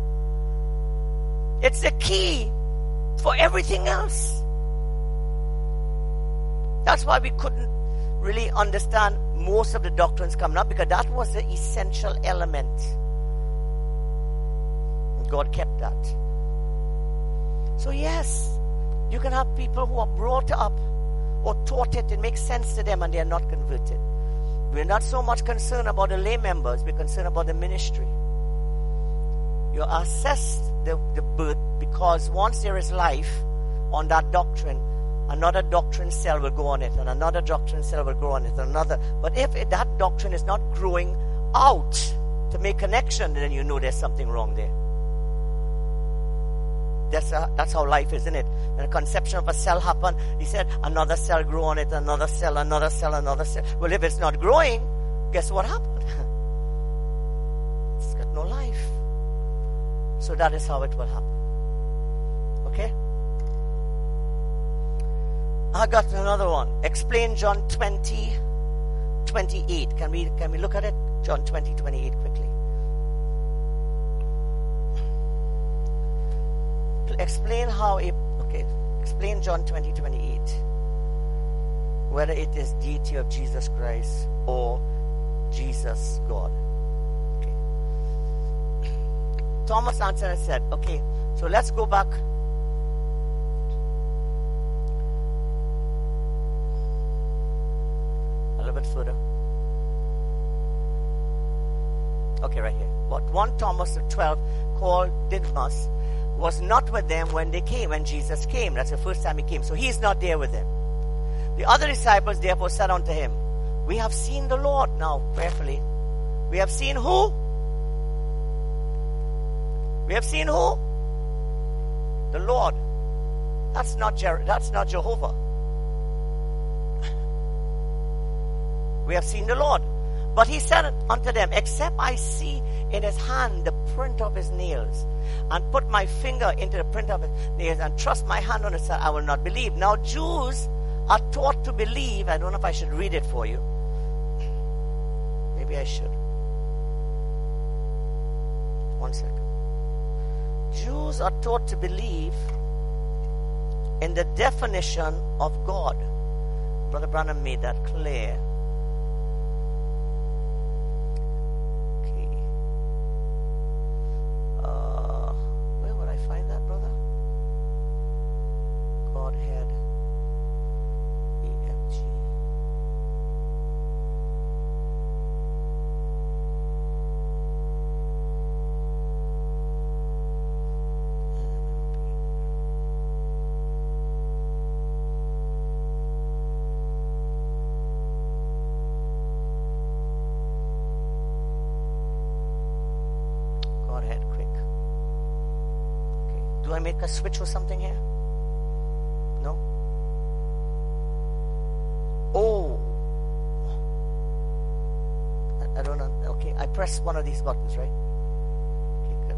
It's the key for everything else. That's why we couldn't really understand most of the doctrines coming up, because that was the essential element. God kept that. So yes, you can have people who are brought up or taught it, it makes sense to them, and they are not converted. We're not so much concerned about the lay members, we're concerned about the ministry. You assess the, the birth, because once there is life on that doctrine, another doctrine cell will go on it, and another doctrine cell will grow on it, and another. But if it, that doctrine is not growing out to make connection, then you know there's something wrong there. That's a, that's how life is, isn't it? When the conception of a cell happened, he said another cell grew on it, another cell, another cell, another cell. Well, if it's not growing, guess what happened? It's got no life. So that is how it will happen. Okay? I got another one. Explain John twenty, twenty-eight. Can we can we look at it? John twenty, twenty-eight quickly. Explain how it, okay, explain John twenty, twenty-eight. Whether it is deity of Jesus Christ or Jesus God. Okay. Thomas answered and said, okay, so let's go back. A little bit further. Okay, right here. What one Thomas of twelve, called Didymus, was not with them when they came, when Jesus came. That's the first time he came. So he is not there with them. The other disciples therefore said unto him, we have seen the Lord. Now, prayerfully. We have seen who? We have seen who? The Lord. That's not Jer- that's not Jehovah. We have seen the Lord. But he said unto them, except I see in his hand the print of his nails, and put my finger into the print of his nails, and trust my hand on his side, I will not believe. Now Jews are taught to believe. I don't know if I should read it for you. Maybe I should. One second. Jews are taught to believe in the definition of God Brother Branham made that clear. Okay. Uh, where would I find that, brother? Godhead. E F G. Godhead, quick. Okay. Do I make a switch or something here? No? Oh. I, I don't know. Okay, I press one of these buttons, right? Okay, good.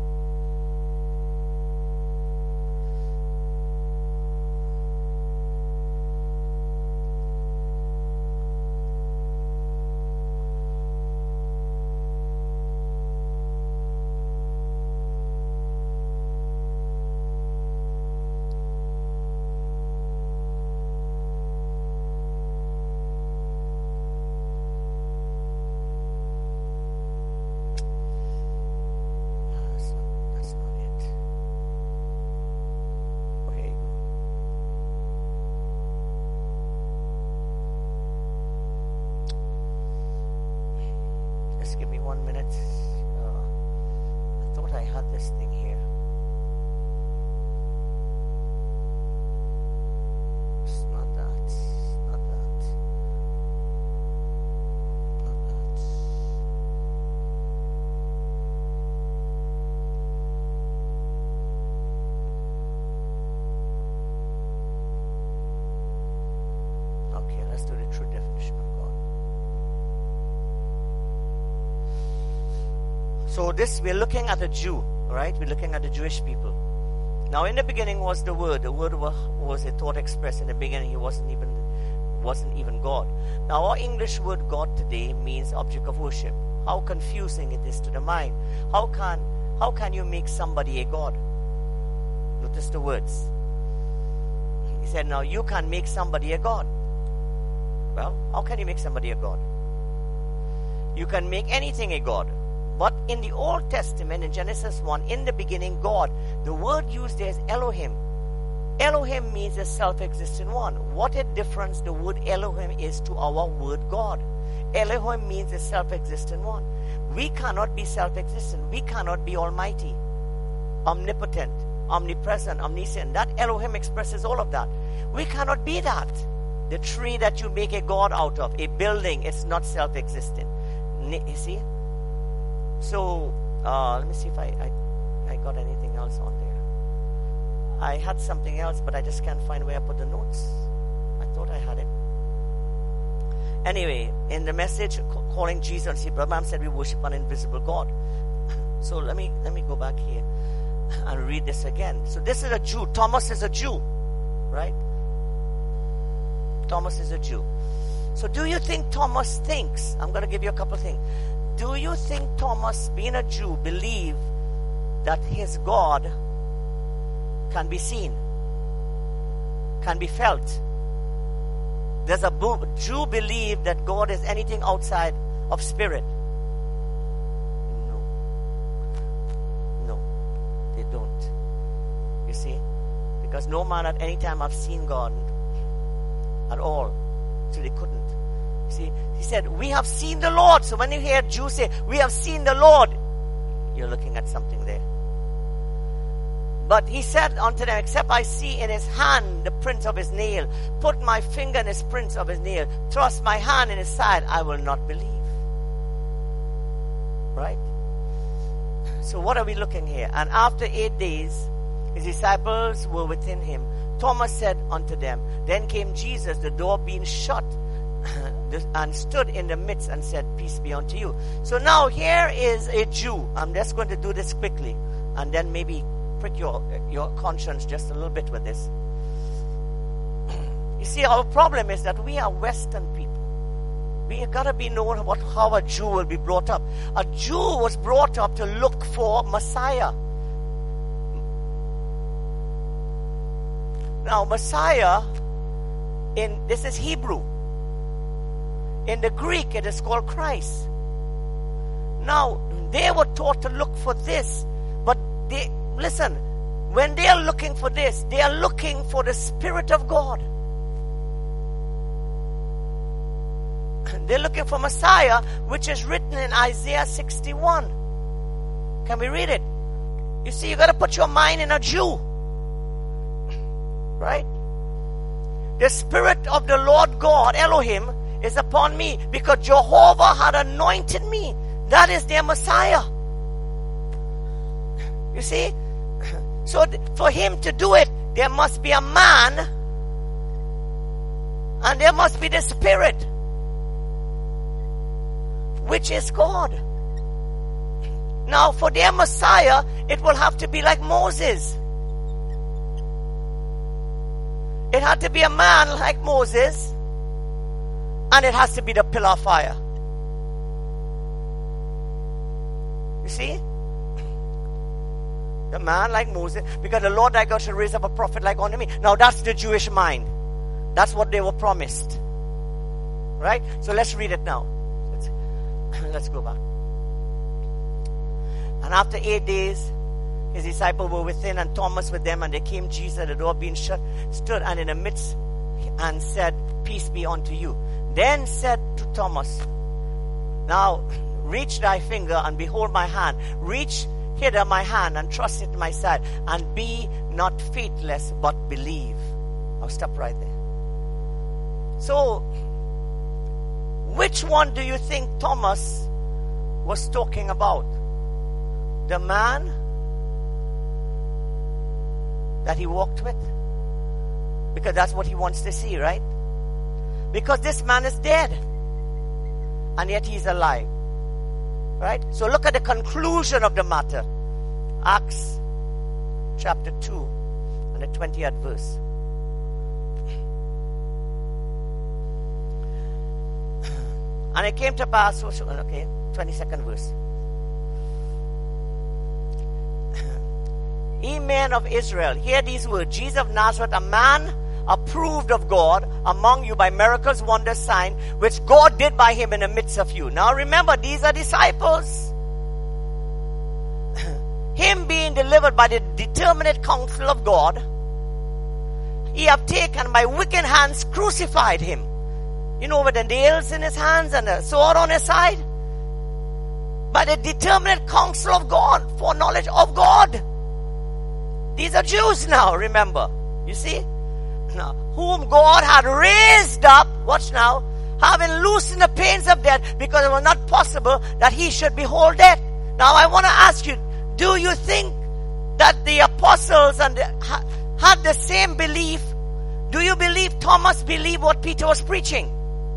That's not, that's not it. Oh, here you go. Just give me one minute. Uh, I thought I had this thing here. It's not that. Not that. Not that. Okay, let's do the true definition of God. So this, we're looking at a Jew, right? We're looking at the Jewish people. Now, in the beginning was the Word. The Word was, was a thought expressed in the beginning. He wasn't even wasn't even God. Now, our English word God today means object of worship. How confusing it is to the mind. How can how can you make somebody a God? Notice the words. He said, now you can make somebody a God. Well, how can you make somebody a God? You can make anything a God. But in the Old Testament, in Genesis one, in the beginning, God, the word used there is Elohim. Elohim means a self-existent one. What a difference the word Elohim is to our word God. Elohim means a self-existent one. We cannot be self-existent. We cannot be almighty, omnipotent, omnipresent, omniscient. That Elohim expresses all of that. We cannot be that. The tree that you make a God out of, a building, it's not self-existent. You see? So, uh, let me see if I, I, I got anything else on there. I had something else, but I just can't find where I put the notes. I thought I had it. Anyway, in the message calling Jesus, see, Brother Branham said we worship an invisible God. So let me let me go back here and read this again. So this is a Jew. Thomas is a Jew, right? Thomas is a Jew. So do you think Thomas thinks? I'm going to give you a couple of things. Do you think Thomas, being a Jew, believed that his God can be seen, can be felt? Does a Jew believe that God is anything outside of spirit? No. No, they don't. You see? Because no man at any time have seen God at all. So they couldn't. See, he said, we have seen the Lord. So when you hear Jews say, we have seen the Lord, you're looking at something there. But he said unto them, except I see in his hand the print of his nail, put my finger in his print of his nail, thrust my hand in his side, I will not believe. Right? So what are we looking here? And after eight days, his disciples were within him. Thomas said unto them, then came Jesus, the door being shut, and stood in the midst and said, peace be unto you. So now here is a Jew. I'm just going to do this quickly and then maybe prick your, your conscience just a little bit with this. You see, our problem is that we are Western people. We got to be known what, how a Jew will be brought up. A Jew was brought up to look for Messiah. Now, Messiah In this is Hebrew. In the Greek, it is called Christ. Now, they were taught to look for this, but they, listen, when they are looking for this, they are looking for the Spirit of God. They're looking for Messiah, which is written in Isaiah sixty-one. Can we read it? You see, you got to put your mind in a Jew. Right? The Spirit of the Lord God, Elohim, is upon me because Jehovah had anointed me. That is their Messiah. You see? So th- for him to do it, there must be a man and there must be the Spirit, which is God. Now, for their Messiah, it will have to be like Moses. It had to be a man like Moses, and it has to be the pillar of fire. You see? The man like Moses, because the Lord thy God shall raise up a prophet like unto me. Now that's the Jewish mind. That's what they were promised. Right? So let's read it now. Let's, let's go back. And after eight days, his disciples were within, and Thomas with them, and they came Jesus, the door being shut, stood and in the midst, and said, peace be unto you. Then said to Thomas, now reach thy finger and behold my hand. Reach hither my hand and trust it in my side, and be not faithless, but believe. I'll stop right there. So, which one do you think Thomas was talking about? The man that he walked with? Because that's what he wants to see, right? Because this man is dead, and yet he's alive. Right? So look at the conclusion of the matter. Acts chapter two and the twentieth verse. And it came to pass, okay, twenty-second verse. Ye men of Israel, hear these words. Jesus of Nazareth, a man approved of God among you by miracles, wonders, signs, which God did by him in the midst of you. Now remember, these are disciples. Him being delivered by the determinate counsel of God, ye have taken by wicked hands crucified him. You know, with the nails in his hands and a sword on his side. By the determinate counsel of God, for knowledge of God. These are Jews now, remember. You see? Now, whom God had raised up, watch now, having loosened the pains of death, because it was not possible that he should behold death. Now I want to ask you, do you think that the apostles and the, ha, had the same belief? Do you believe Thomas believed what Peter was preaching?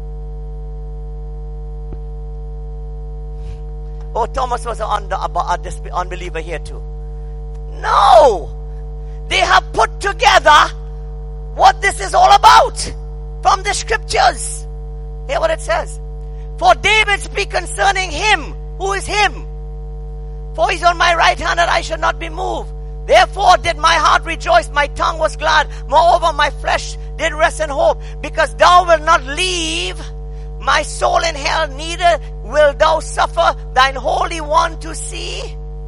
Oh, Thomas was an un, a unbeliever here too. No! They have put together what this is all about from the scriptures. Hear what it says. For David speak concerning him. Who is him? For he's on my right hand that I shall not be moved. Therefore did my heart rejoice, my tongue was glad. Moreover my flesh did rest in hope. Because thou wilt not leave my soul in hell, neither will thou suffer thine Holy One to see.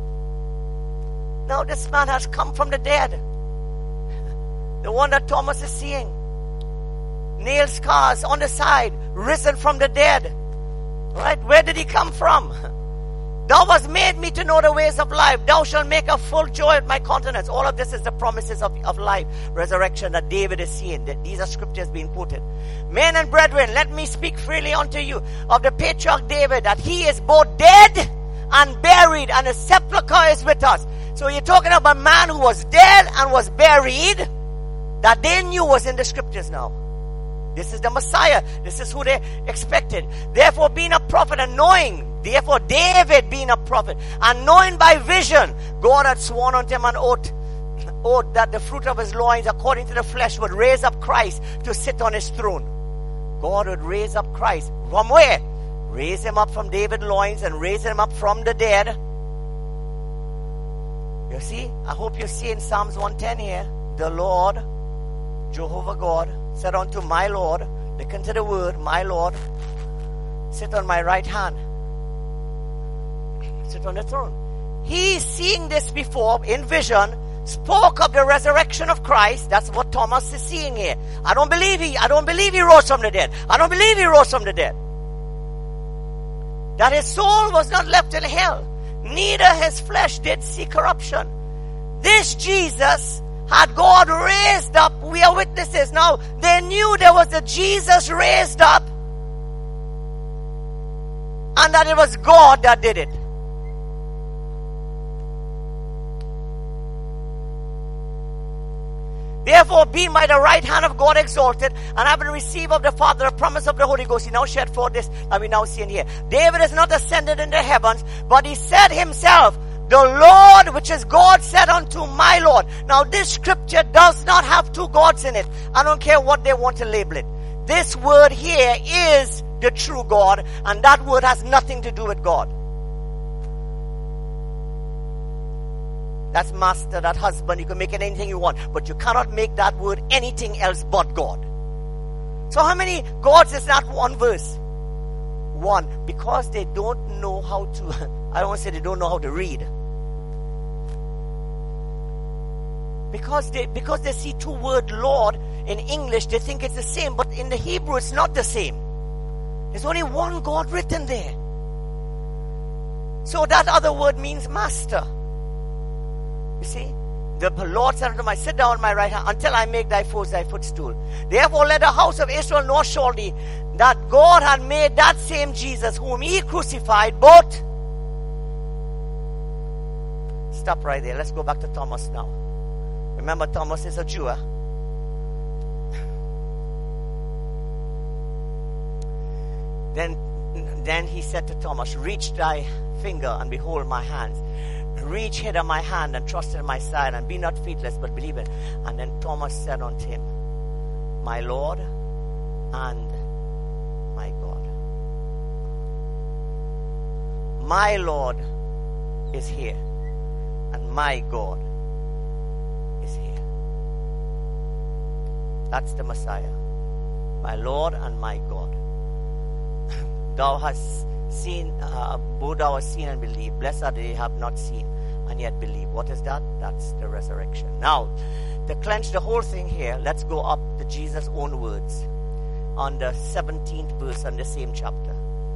Now this man has come from the dead. The one that Thomas is seeing. Nail scars on the side, risen from the dead. Right? Where did he come from? Thou hast made me to know the ways of life. Thou shalt make a full joy of my countenance. All of this is the promises of, of life, resurrection that David is seeing. That these are scriptures being quoted. Men and brethren, let me speak freely unto you of the patriarch David, that he is both dead and buried, and his sepulchre is with us. So you're talking about a man who was dead and was buried, that they knew was in the scriptures now. This is the Messiah. This is who they expected. Therefore, being a prophet and knowing, therefore David being a prophet and knowing by vision, God had sworn unto him an oath, oath that the fruit of his loins according to the flesh would raise up Christ to sit on his throne. God would raise up Christ. From where? Raise him up from David's loins and raise him up from the dead. You see? I hope you're seeing Psalms one ten here. The Lord Jehovah God said unto my Lord, listen to the word, my Lord, sit on my right hand. Sit on the throne. He, seeing this before in vision, spoke of the resurrection of Christ. That's what Thomas is seeing here. I don't believe he, I don't believe he rose from the dead. I don't believe he rose from the dead. That his soul was not left in hell, neither his flesh did see corruption. This Jesus had God raised up. We are witnesses. Now, they knew there was a Jesus raised up, and that it was God that did it. Therefore, being by the right hand of God exalted, and having received of the Father the promise of the Holy Ghost, he now shed forth this, and we now see in here. David is not ascended in the heavens, but he said himself, the Lord, which is God, said unto my Lord. Now, this scripture does not have two gods in it. I don't care what they want to label it. This word here is the true God, and that word has nothing to do with God. That's master, that husband. You can make it anything you want, but you cannot make that word anything else but God. So how many gods is that one verse? One. Because they don't know how to, I don't want to say they don't know how to read. Because they, because they see two word Lord in English, they think it's the same, but in the Hebrew it's not the same. There's only one God written there. So that other word means master. You see, the Lord said unto me, sit down on my right hand until I make thy foes thy footstool. Therefore let the house of Israel know surely that God had made that same Jesus whom he crucified both. Stop right there. Let's go back to Thomas now. Remember, Thomas is a Jew. Huh? Then, then he said to Thomas, reach thy finger and behold my hands. Reach hither my hand and trust in my side, and be not faithless but believe it. And then Thomas said unto him, my Lord and my God. My Lord is here, and my God is here. That's the Messiah. My Lord and my God. Thou hast seen, uh, both thou hast seen and believed. Blessed are they have not seen and yet believe. What is that? That's the resurrection. Now, to clench the whole thing here, let's go up to Jesus' own words on the seventeenth verse on the same chapter.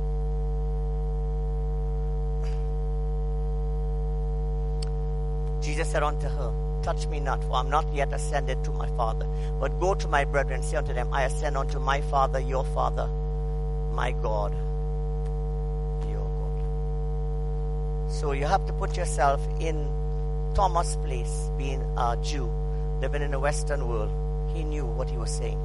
Jesus said unto her, touch me not, for I am not yet ascended to my Father, but go to my brethren, say unto them, I ascend unto my Father, your Father, my God, your God. So you have to put yourself in Thomas' place, being a Jew, living in the Western world. He knew what he was saying.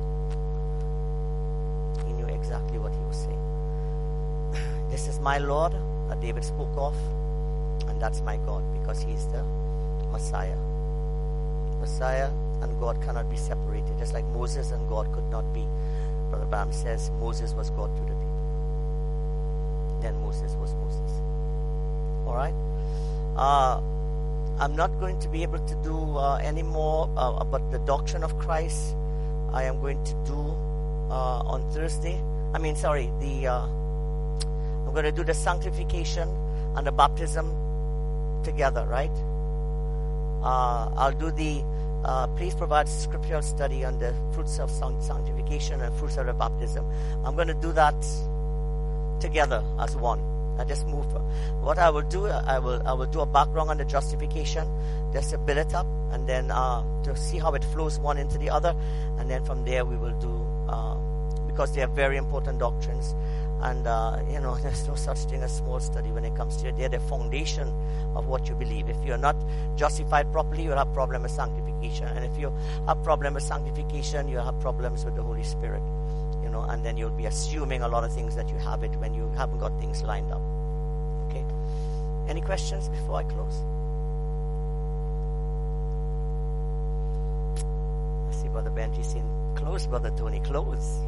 He knew exactly what he was saying. This is my Lord that David spoke of, and that's my God, because he is the Messiah. Messiah and God cannot be separated, just like Moses and God could not be. Brother Bam says Moses was God to the people. Then Moses was Moses. Alright? Uh, I'm not going to be able to do uh, any more uh, about the doctrine of Christ. I am going to do uh, on Thursday. I mean, sorry, the uh, I'm going to do the sanctification and the baptism together, right? Uh, I'll do the uh, please provide scriptural study on the fruits of sanctification and fruits of the baptism. I'm going to do that together as one. I just move. What I will do, I will I will do a background on the justification, just to build it up, and then uh, to see how it flows one into the other, and then from there we will do uh, because they are very important doctrines. And, uh, you know, there's no such thing as small study when it comes to it. They're the foundation of what you believe. If you're not justified properly, you'll have problem with sanctification. And if you have problem with sanctification, you'll have problems with the Holy Spirit. You know, and then you'll be assuming a lot of things that you have it when you haven't got things lined up. Okay? Any questions before I close? I see Brother Benji saying, close, Brother Tony, close.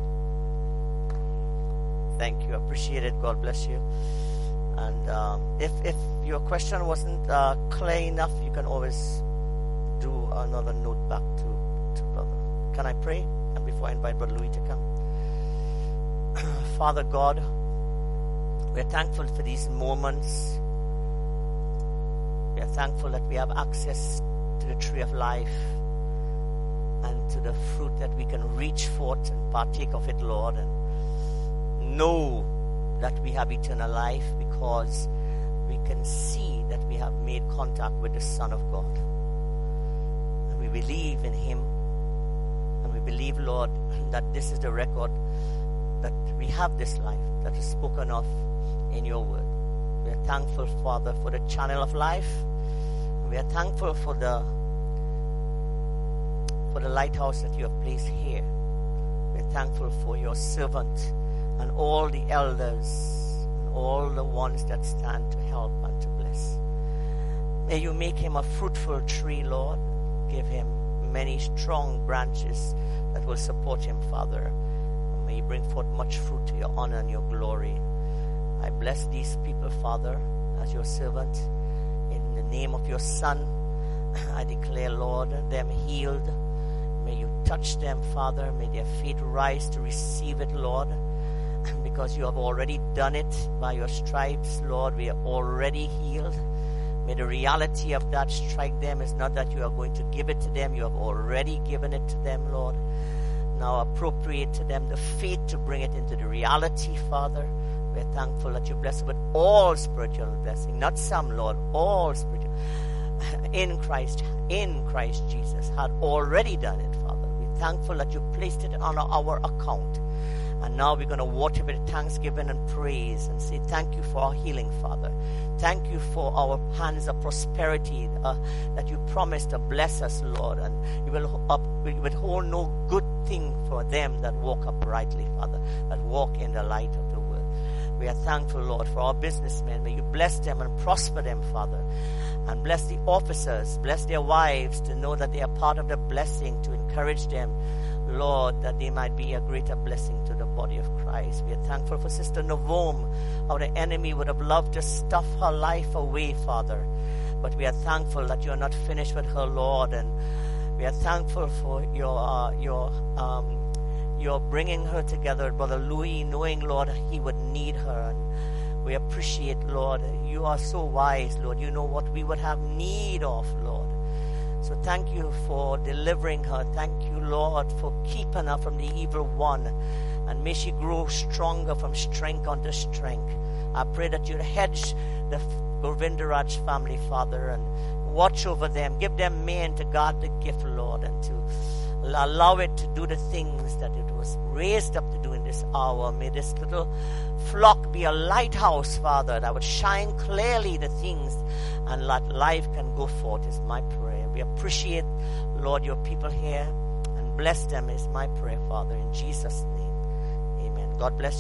Thank you. Appreciate it. God bless you. And um, if if your question wasn't uh, clear enough, you can always do another note back to, to Brother. Can I pray? And before I invite Brother Louis to come. Father God, we are thankful for these moments. We are thankful that we have access to the tree of life and to the fruit that we can reach forth and partake of it, Lord, and know that we have eternal life because we can see that we have made contact with the Son of God. And we believe in Him. And we believe, Lord, that this is the record that we have this life that is spoken of in your word. We are thankful, Father, for the channel of life. We are thankful for the for the lighthouse that you have placed here. We are thankful for your servant and all the elders and all the ones that stand to help and to bless. May you make him a fruitful tree, Lord. Give him many strong branches that will support him, Father. And may you bring forth much fruit to your honor and your glory. I bless these people, Father, as your servant. In the name of your Son, I declare, Lord, them healed. May you touch them, Father. May their faith rise to receive it, Lord. Because you have already done it by your stripes, Lord. We are already healed. May the reality of that strike them is not that you are going to give it to them. You have already given it to them, Lord. Now appropriate to them the faith to bring it into the reality, Father. We are thankful that you bless us with all spiritual blessing. Not some, Lord. All spiritual. In Christ, in Christ Jesus had already done it, Father. We're thankful that you placed it on our account. And now we're going to water with thanksgiving and praise and say thank you for our healing, Father. Thank you for our hands of prosperity uh, that you promised to bless us, Lord. And you will up, you withhold no good thing for them that walk uprightly, Father, that walk in the light of the word. We are thankful, Lord, for our businessmen. May you bless them and prosper them, Father. And bless the officers, bless their wives to know that they are part of the blessing, to encourage them, Lord, that they might be a greater blessing to the body of Christ. We are thankful for Sister Novome, how the enemy would have loved to stuff her life away, Father. But we are thankful that you are not finished with her, Lord. And we are thankful for your uh, your um, your bringing her together with Brother Louis, knowing, Lord, he would need her. And we appreciate, Lord, you are so wise, Lord. You know what we would have need of, Lord. So thank you for delivering her. Thank you, Lord, for keeping her from the evil one. And may she grow stronger from strength unto strength. I pray that you'd hedge the Govindaraj family, Father, and watch over them. Give them men to guard the gift, Lord, and to allow it to do the things that it was raised up to do in this hour. May this little flock be a lighthouse, Father, that would shine clearly the things and that life can go forth is my prayer. We appreciate, Lord, your people here and bless them is my prayer, Father, in Jesus' name. Amen. God bless you.